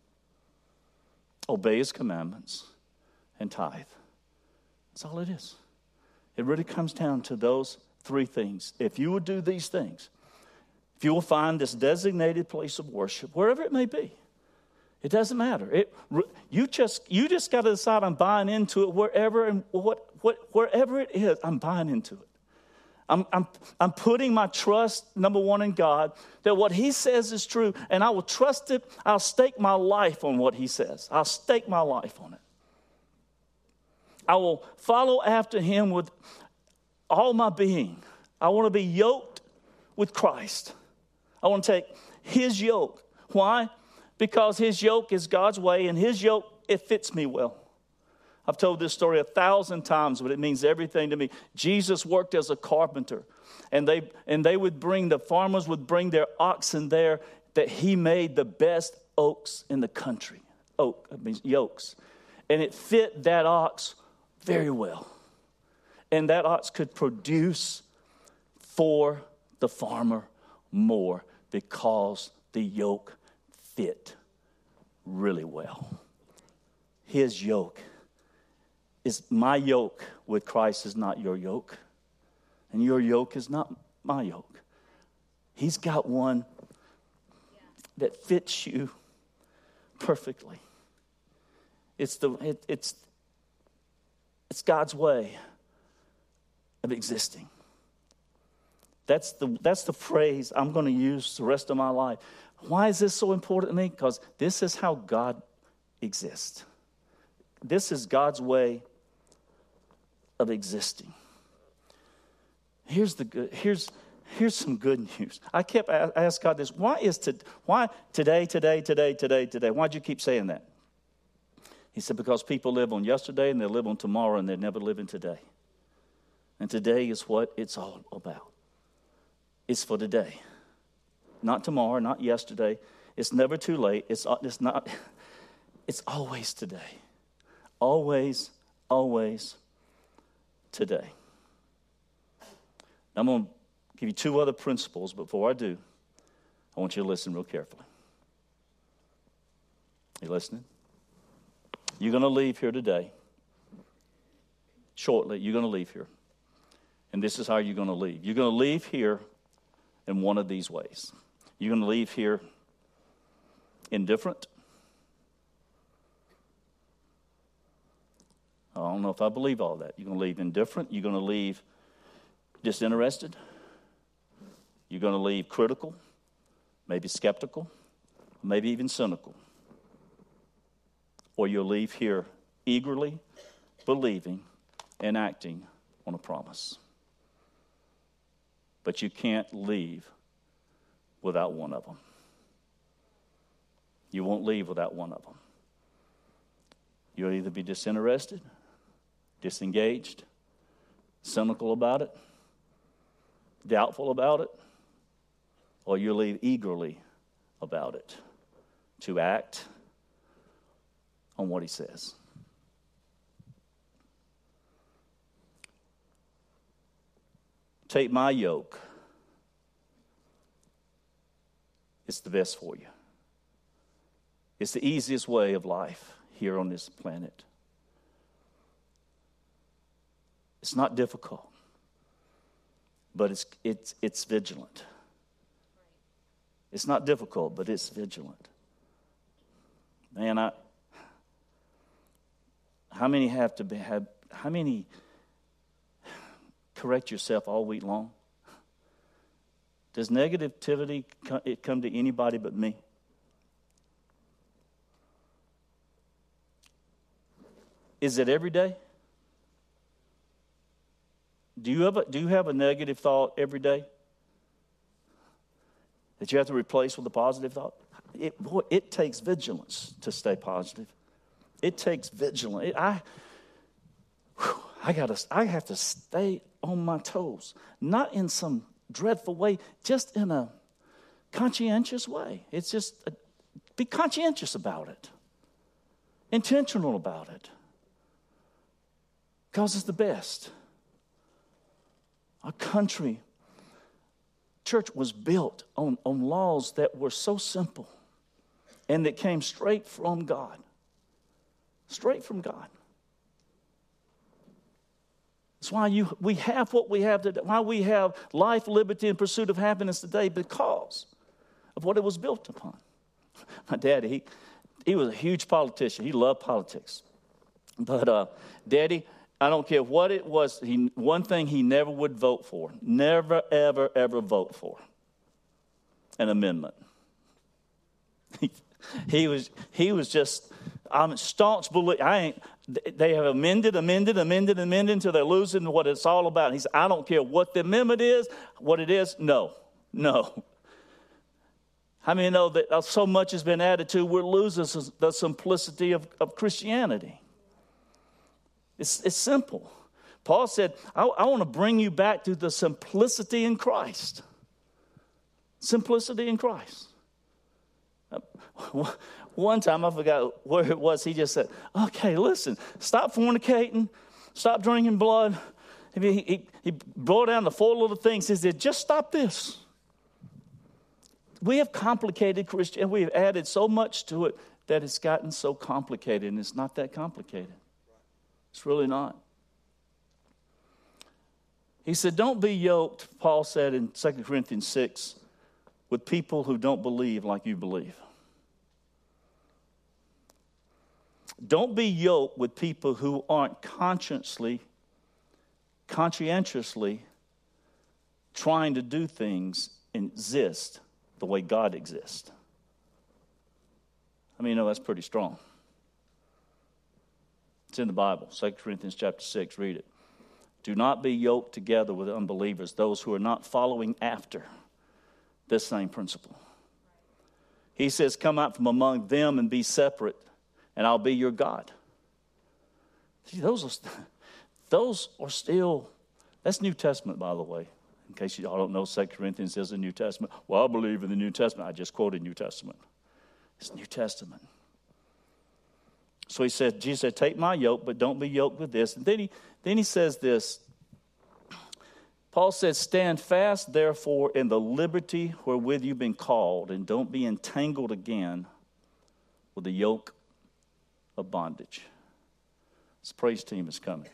obey his commandments, and tithe. That's all it is. It really comes down to those three things. If you would do these things, if you will find this designated place of worship, wherever it may be, it doesn't matter. It, you just you just got to decide, I'm buying into it wherever and what what wherever it is. I'm buying into it. I'm I'm I'm putting my trust, number one, in God, that what he says is true, and I will trust it. I'll stake my life on what he says. I'll stake my life on it. I will follow after him with all my being. I want to be yoked with Christ. I want to take his yoke. Why? Because his yoke is God's way, and his yoke, it fits me well. I've told this story a thousand times, but it means everything to me. Jesus worked as a carpenter, and they and they would bring, the farmers would bring their oxen there, that he made the best oaks in the country. Oak, that means yokes. And it fit that ox very well. And that ox could produce for the farmer more because the yoke fit really well. His yoke is my yoke with Christ is not your yoke. And your yoke is not my yoke. He's got one that fits you perfectly. It's the it, it's it's God's way of existing. That's the that's the phrase I'm going to use the rest of my life. Why is this so important to me? Because this is how God exists. This is God's way of existing. Here's the good. Here's here's some good news. I kept asking God this. Why is to why today, today, today, today, today? Why'd you keep saying that? He said, because people live on yesterday and they live on tomorrow and they never live in today. And today is what it's all about. It's for today. Not tomorrow, not yesterday. It's never too late. It's, it's not, it's always today. Always, always today. Now I'm going to give you two other principles. Before I do, I want you to listen real carefully. You listening? You're going to leave here today. Shortly, you're going to leave here. And this is how you're going to leave. You're going to leave here in one of these ways. You're going to leave here indifferent. I don't know if I believe all that. You're going to leave indifferent. You're going to leave disinterested. You're going to leave critical, maybe skeptical, maybe even cynical. Or you'll leave here eagerly believing and acting on a promise. But you can't leave without one of them. You won't leave without one of them. You'll either be disinterested, disengaged, cynical about it, doubtful about it, or you'll leave eagerly about it, to act on what he says. Take my yoke. It's the best for you. It's the easiest way of life here on this planet. It's not difficult, but it's it's it's vigilant. It's not difficult, but it's vigilant. Man, I how many have to be have how many correct yourself all week long? Does negativity it come to anybody but me? Is it every day? Do you have a, do you have a negative thought every day that you have to replace with a positive thought? It, boy, it takes vigilance to stay positive. It takes vigilance. It, I, whew, I gotta, I have to stay on my toes, not in some dreadful way, just in a conscientious way. It's just a, be conscientious about it, intentional about it, because it's the best. Our country, church was built on, on laws that were so simple and that came straight from God. Straight from God. That's why you we have what we have today, why we have life, liberty, and pursuit of happiness today, because of what it was built upon. My daddy, he, he was a huge politician. He loved politics. But uh, Daddy, I don't care what it was, he, one thing he never would vote for, never, ever, ever vote for, an amendment. He, he was he was just, I'm a staunch believer. I ain't, they have amended, amended, amended, amended until they're losing what it's all about. He said, I don't care what the amendment is, what it is, no, no. How many know that so much has been added to, we're losing the simplicity of, of Christianity? It's, it's simple. Paul said, I, I want to bring you back to the simplicity in Christ. Simplicity in Christ. One time, I forgot where it was, he just said, okay, listen, stop fornicating, stop drinking blood. He, he, he brought down the four little things. He said, just stop this. We have complicated Christianity. We have added so much to it that it's gotten so complicated, and it's not that complicated. It's really not. He said, don't be yoked, Paul said in Second Corinthians six, with people who don't believe like you believe. Don't be yoked with people who aren't consciously, conscientiously trying to do things and exist the way God exists. I mean, you know, that's pretty strong. It's in the Bible, Second Corinthians chapter six, read it. Do not be yoked together with unbelievers, those who are not following after this same principle. He says, come out from among them and be separate, and I'll be your God. See, those are, those are still, that's New Testament, by the way. In case you all don't know, Second Corinthians is the New Testament. Well, I believe in the New Testament. I just quoted New Testament. It's New Testament. So he said, Jesus said, take my yoke, but don't be yoked with this. And then he, then he says this. Paul says, stand fast, therefore, in the liberty wherewith you've been called, and don't be entangled again with the yoke of bondage. This praise team is coming.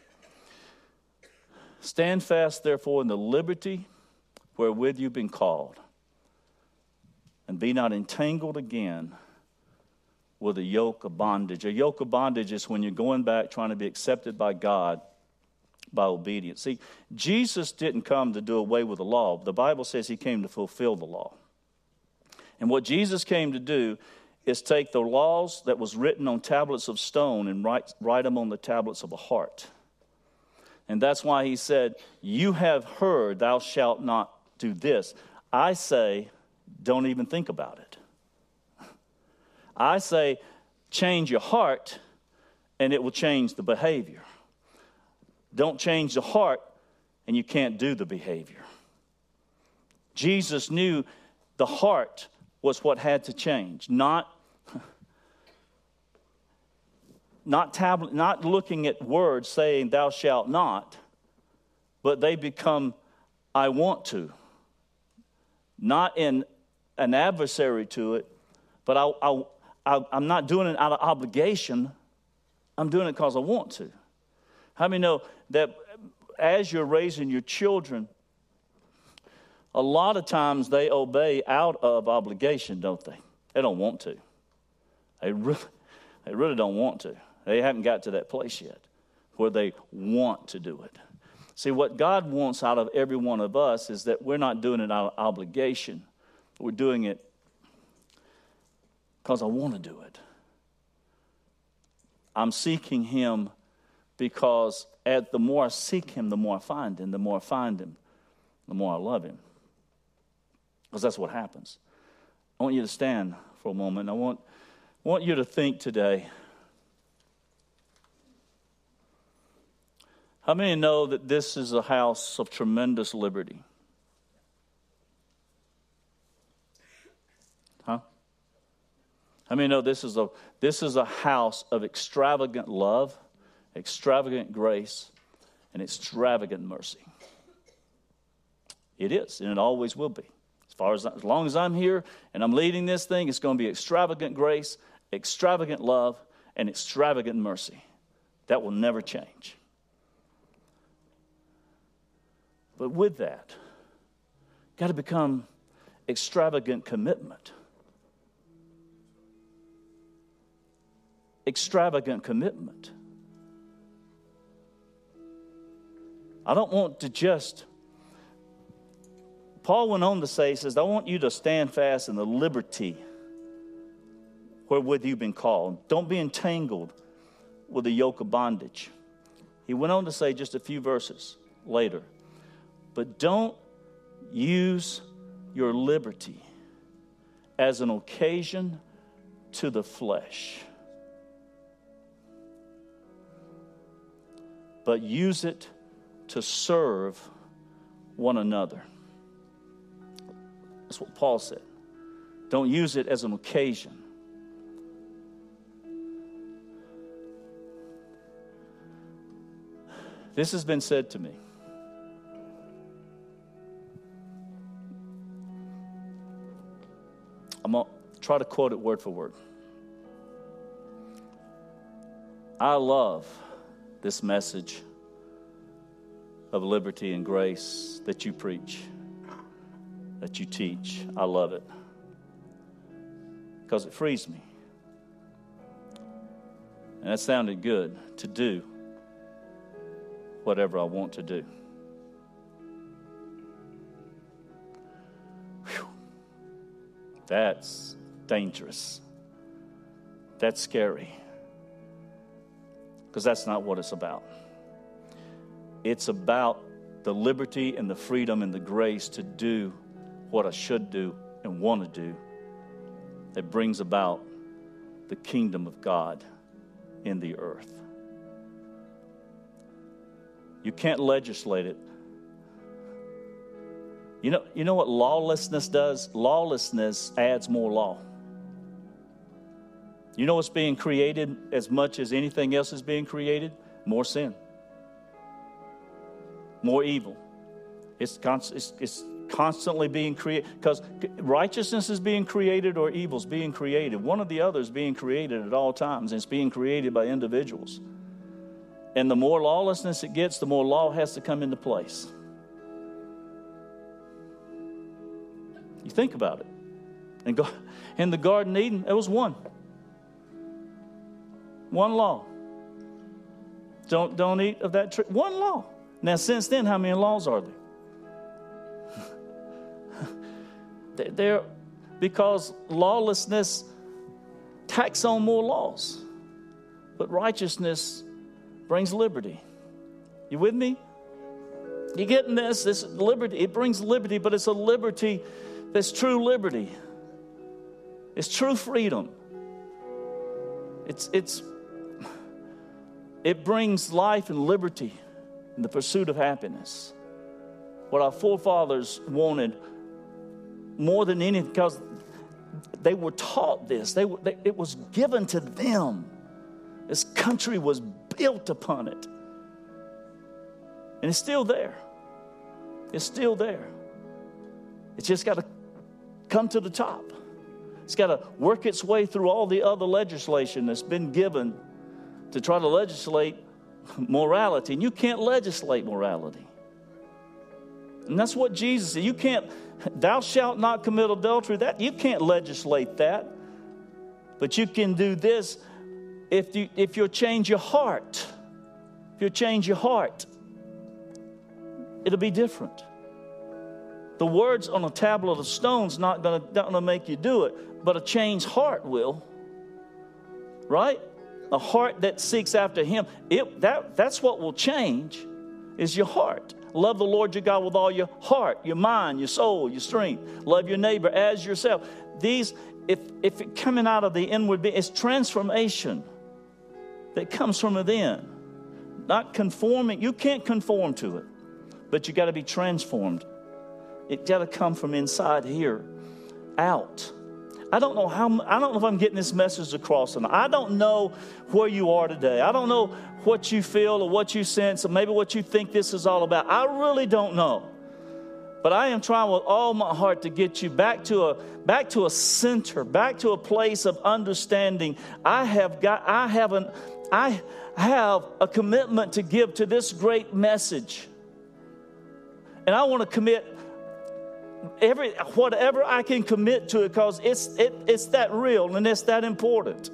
Stand fast, therefore, in the liberty wherewith you've been called, and be not entangled again with a yoke of bondage. A yoke of bondage is when you're going back trying to be accepted by God by obedience. See, Jesus didn't come to do away with the law. The Bible says he came to fulfill the law. And what Jesus came to do is take the laws that was written on tablets of stone and write, write them on the tablets of a heart. And that's why he said, you have heard, thou shalt not do this. I say, don't even think about it. I say, change your heart, and it will change the behavior. Don't change the heart, and you can't do the behavior. Jesus knew the heart was what had to change, not not tablet, not looking at words saying thou shalt not, but they become I want to. Not in an adversary to it, but I, I, I, I'm not doing it out of obligation. I'm doing it because I want to. How many know that as you're raising your children, a lot of times they obey out of obligation, don't they? They don't want to. They really, they really don't want to. They haven't got to that place yet where they want to do it. See, what God wants out of every one of us is that we're not doing it out of obligation. We're doing it because I want to do it. I'm seeking him because at the more I seek him, the more I find him. The more I find him, the more I love him. Because that's what happens. I want you to stand for a moment. I want, I want you to think today. How many know that this is a house of tremendous liberty? Huh? How many know this is a this is a house of extravagant love, extravagant grace, and extravagant mercy? It is, and it always will be. As far as as long as I'm here and I'm leading this thing, it's going to be extravagant grace, extravagant love, and extravagant mercy. That will never change. But with that, got to become extravagant commitment. Extravagant commitment. I don't want to just... Paul went on to say, he says, I want you to stand fast in the liberty wherewith you've been called. Don't be entangled with the yoke of bondage. He went on to say just a few verses later, but don't use your liberty as an occasion to the flesh, but use it to serve one another. That's what Paul said. Don't use it as an occasion. This has been said to me. I'm going to try to quote it word for word. I love this message of liberty and grace that you preach, that you teach. I love it because it frees me. And that sounded good, to do whatever I want to do. Whew. That's dangerous. That's scary. Because that's not what it's about. It's about the liberty and the freedom and the grace to do what I should do and want to do that brings about the kingdom of God in the earth. You can't legislate it. You know, you know what lawlessness does? Lawlessness adds more law. You know what's being created as much as anything else is being created? More sin. More evil. It's, const- it's, it's constantly being created. Because righteousness is being created or evil is being created. One or the other is being created at all times. And it's being created by individuals. And the more lawlessness it gets, the more law has to come into place. You think about it. And go, in the Garden of Eden, there was one. One law. Don't, don't eat of that tree. One law. Now, since then, how many laws are there? They're, because lawlessness tacks on more laws. But righteousness brings liberty. You with me? You getting this? This liberty, it brings liberty, but it's a liberty that's true liberty. It's true freedom. It's it's it brings life and liberty in the pursuit of happiness. What our forefathers wanted more than anything, because they were taught this. They, they it was given to them This country was built upon it. And it's still there. It's still there. It's just got to come to the top. It's got to work its way through all the other legislation that's been given to try to legislate morality. And you can't legislate morality. And that's what Jesus said. You can't, thou shalt not commit adultery. That you can't legislate that. But you can do this if you if you'll change your heart. If you'll change your heart, it'll be different. The words on a tablet of stone's not gonna not gonna make you do it, but a changed heart will. Right? A heart that seeks after Him. It that that's what will change, is your heart. Love the Lord your God with all your heart, your mind, your soul, your strength. Love your neighbor as yourself. These, if if it coming out of the inward being, it's transformation that comes from within. Not conforming. You can't conform to it, but you got to be transformed. It got to come from inside here, out. I don't know how. I don't know if I'm getting this message across, and I don't know where you are today. I don't know what you feel or what you sense, or maybe what you think this is all about. I really don't know, but I am trying with all my heart to get you back to a back to a center, back to a place of understanding. I have got. I haven't. I have a commitment to give to this great message, and I want to commit. Every whatever I can commit to it, because it's it, it's that real and it's that important.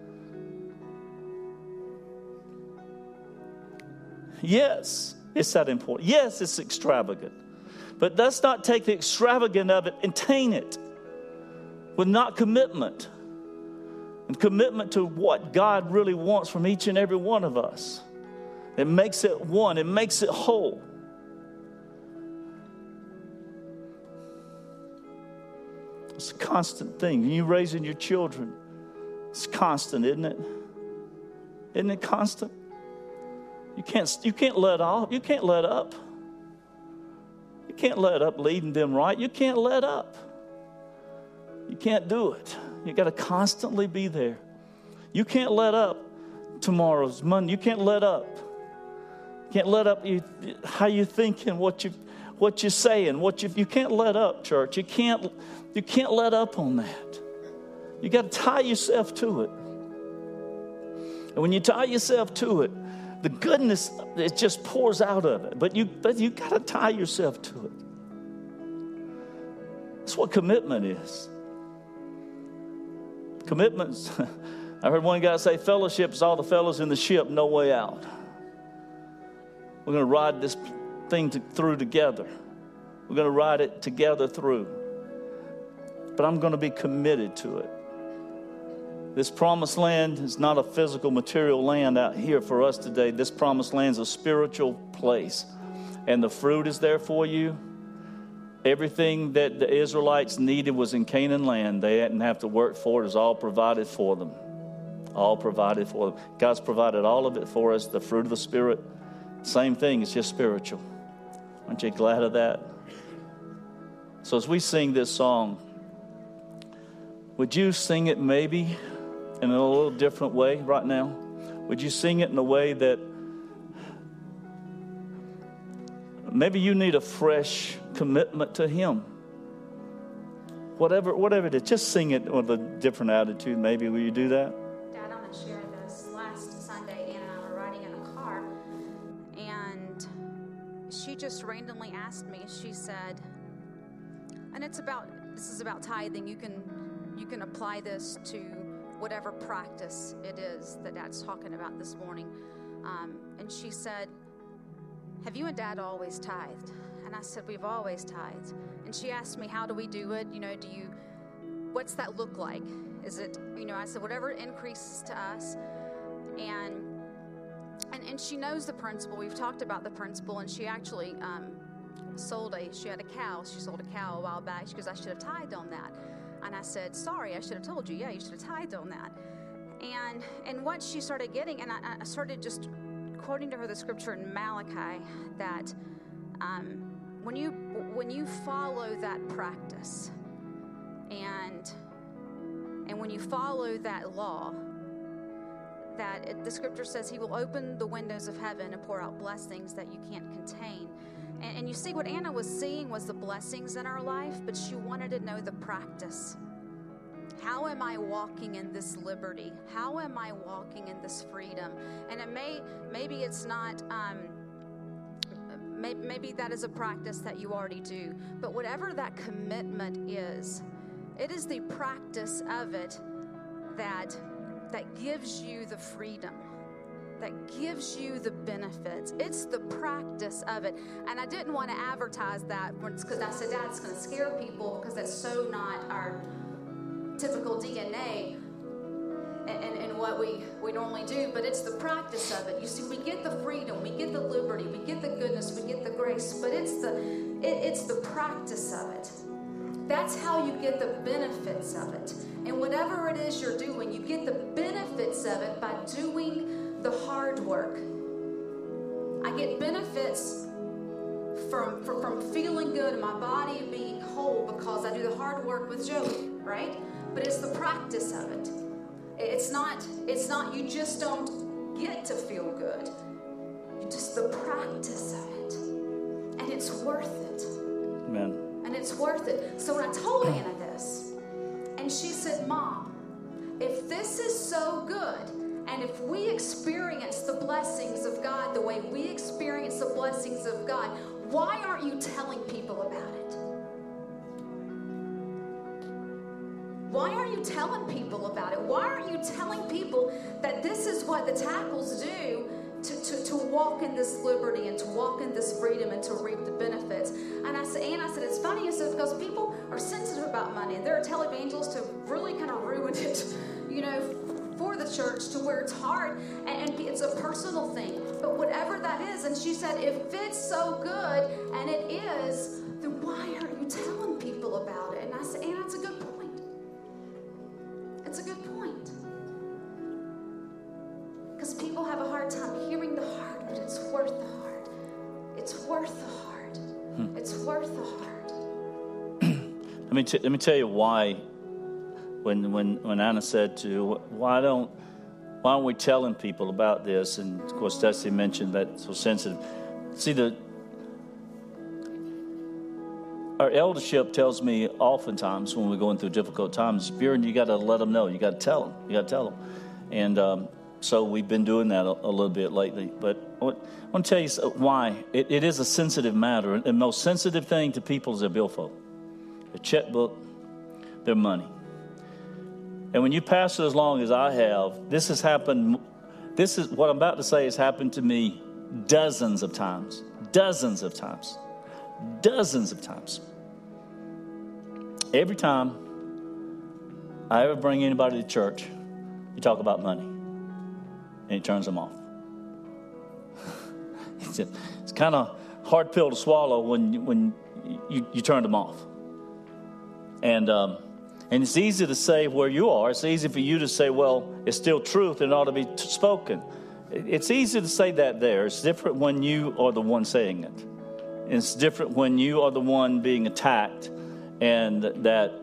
Yes, it's that important. Yes, it's extravagant. But let's not take the extravagant of it and taint it with not commitment. And commitment to what God really wants from each and every one of us. It makes it one. It makes it whole. It's a constant thing. You raising your children, it's constant, isn't it? Isn't it constant? You can't you can't let off. You can't let up. You can't let up leading them right. You can't let up. You can't do it. You got to constantly be there. You can't let up tomorrow's Monday. You can't let up. You can't let up you, how you thinking, what you what you're saying, what you you can't let up, church. You can't you can't let up on that. You got to tie yourself to it. And when you tie yourself to it, the goodness, it just pours out of it. But you but you got to tie yourself to it. That's what commitment is. Commitments. I heard one guy say, fellowship is all the fellows in the ship, no way out. We're going to ride this thing to, through together. We're going to ride it together through. But I'm going to be committed to it. This promised land is not a physical, material land out here for us today. This promised land is a spiritual place. And the fruit is there for you. Everything that the Israelites needed was in Canaan land. They didn't have to work for it. It was all provided for them. All provided for them. God's provided all of it for us. The fruit of the Spirit, same thing. It's just spiritual. Aren't you glad of that? So as we sing this song, would you sing it maybe in a little different way right now? Would you sing it in a way that maybe you need a fresh commitment to Him? Whatever, whatever it is, just sing it with a different attitude. Maybe will you do that? Dad, I'm going to share this. Last Sunday, Anna and I were riding in a car, and she just randomly asked me. She said, and it's about this is about tithing. You can you can apply this to whatever practice it is that Dad's talking about this morning. Um, and she said, have you and Dad always tithed? And I said, we've always tithed. And she asked me, how do we do it? You know, do you, what's that look like? Is it, you know, I said, whatever increases to us. And and, and she knows the principle. We've talked about the principle. And she actually um, sold a, she had a cow. She sold a cow a while back. She goes, I should have tithed on that. And I said, sorry, I should have told you. Yeah, you should have tithed on that. And and what she started getting, and I, I started just quoting to her the scripture in Malachi that um, when you when you follow that practice and and when you follow that law, that it, the scripture says he will open the windows of heaven and pour out blessings that you can't contain. And, and you see, what Anna was seeing was the blessings in our life, but she wanted to know the practice. How am I walking in this liberty? How am I walking in this freedom? And it may, maybe it's not, um, maybe, maybe that is a practice that you already do. But whatever that commitment is, it is the practice of it that, that gives you the freedom, that gives you the benefits. It's the practice of it. And I didn't want to advertise that because I said, Dad, it's going to scare people because that's so not our typical D N A and, and, and what we, we normally do, but it's the practice of it. You see, we get the freedom, we get the liberty, we get the goodness, we get the grace, but it's the it, it's the practice of it. That's how you get the benefits of it. And whatever it is you're doing, you get the benefits of it by doing the hard work. I get benefits from, from, from feeling good and my body being whole because I do the hard work with Joey, right? But it's the practice of it. It's not, it's not, you just don't get to feel good. It's just the practice of it. And it's worth it. Amen. And it's worth it. So when I told Anna this, and she said, Mom, if this is so good, and if we experience the blessings of God the way we experience the blessings of God, why aren't you telling people about it? Why aren't you telling people about it? Why aren't you telling people that this is what the tackles do to, to, to walk in this liberty and to walk in this freedom and to reap the benefits? And I said, and I said, it's funny, I said, because people are sensitive about money, and there are televangelists who have really kind of ruined it, you know, for the church to where it's hard and, and it's a personal thing. But whatever that is, and she said, if it's so good, and it is, then why aren't you telling people about it? And I said, Anna, it's a good point. It's a good point. Because people have a hard time hearing the heart, but it's worth the heart. It's worth the heart. Hmm. It's worth the heart. let me t- let me tell you why. When when when Anna said to why don't why aren't we telling people about this? And of course, Dusty mentioned that it's so sensitive. See, the our eldership tells me oftentimes when we're going through difficult times, Buren, you got to let them know. You got to tell them. You got to tell them. And um, so we've been doing that a, a little bit lately. But I want, I want to tell you why. It, it is a sensitive matter. The most sensitive thing to people is their billfold, their checkbook, their money. And when you pastor as long as I have, this has happened. This is what I'm about to say has happened to me dozens of times. Dozens of times. Dozens of times. Every time I ever bring anybody to church, you talk about money, and it turns them off. it's, a, it's kind of hard pill to swallow when when you, you turn them off. And um, and it's easy to say where you are. It's easy for you to say, well, it's still truth and it ought to be t- spoken. It's easy to say that there. It's different when you are the one saying it. It's different when you are the one being attacked and that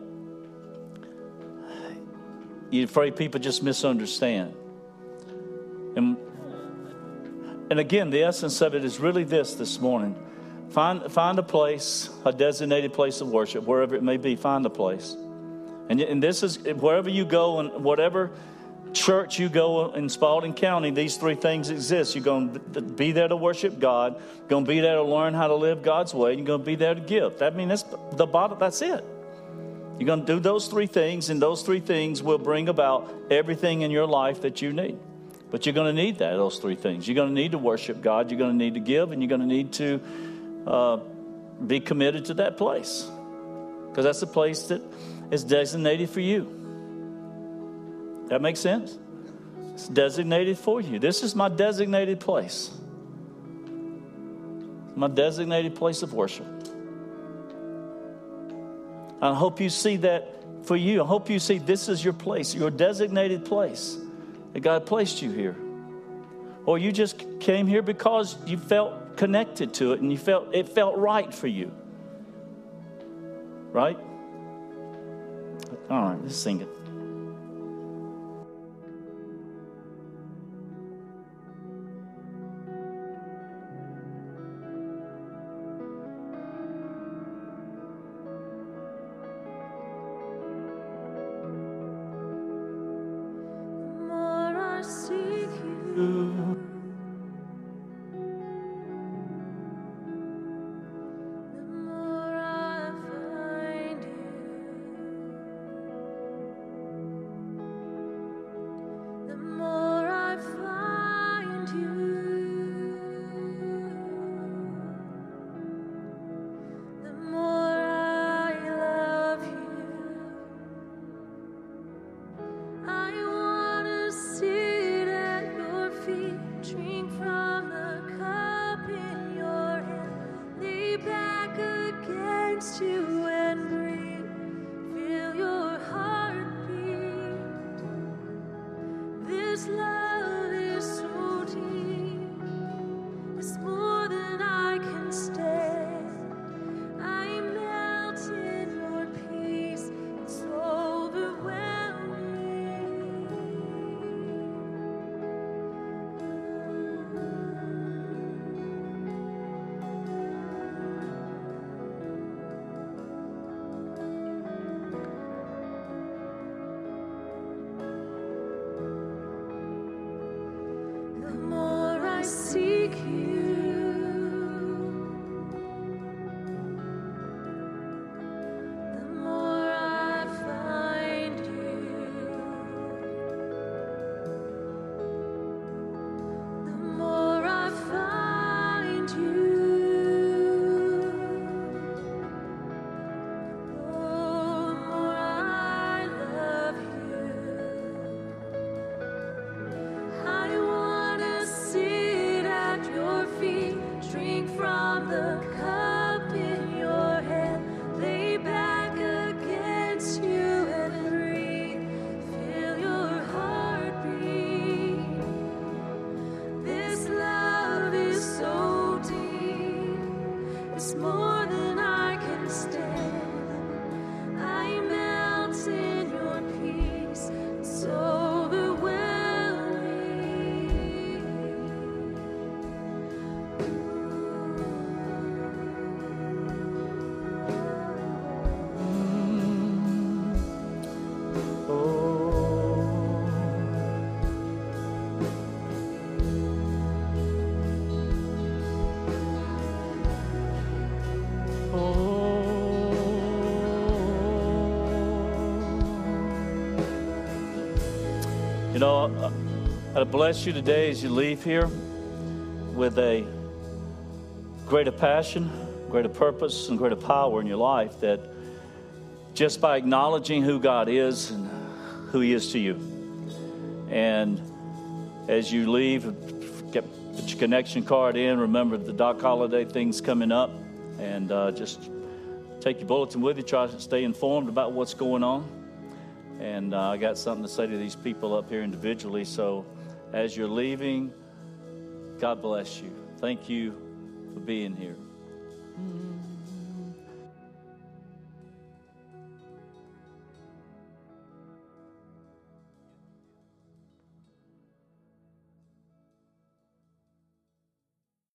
you're afraid people just misunderstand. And, and again, the essence of it is really this this morning. Find, find a place, a designated place of worship, wherever it may be, find a place. And, and this is, wherever you go and whatever church you go in Spalding County, these three things exist. You're going to be there to worship God. You're going to be there to learn how to live God's way. You're going to be there to give. That means that's the bottom. That's it. You're going to do those three things, and those three things will bring about everything in your life that you need. But you're going to need that, those three things. You're going to need to worship God. You're going to need to give, and you're going to need to uh, be committed to that place, because that's the place that is designated for you. That makes sense? It's designated for you. This is my designated place. My designated place of worship. I hope you see that for you. I hope you see this is your place, your designated place. That God placed you here. Or you just came here because you felt connected to it and you felt it felt right for you. Right? All right, let's sing it. You know, I bless you today as you leave here with a greater passion, greater purpose, and greater power in your life, that just by acknowledging who God is and who He is to you. And as you leave, get, put your connection card in. Remember the Doc Holliday thing's coming up. And uh, just take your bulletin with you. Try to stay informed about what's going on. And uh, I got something to say to these people up here individually. So as you're leaving, God bless you. Thank you for being here. Mm-hmm.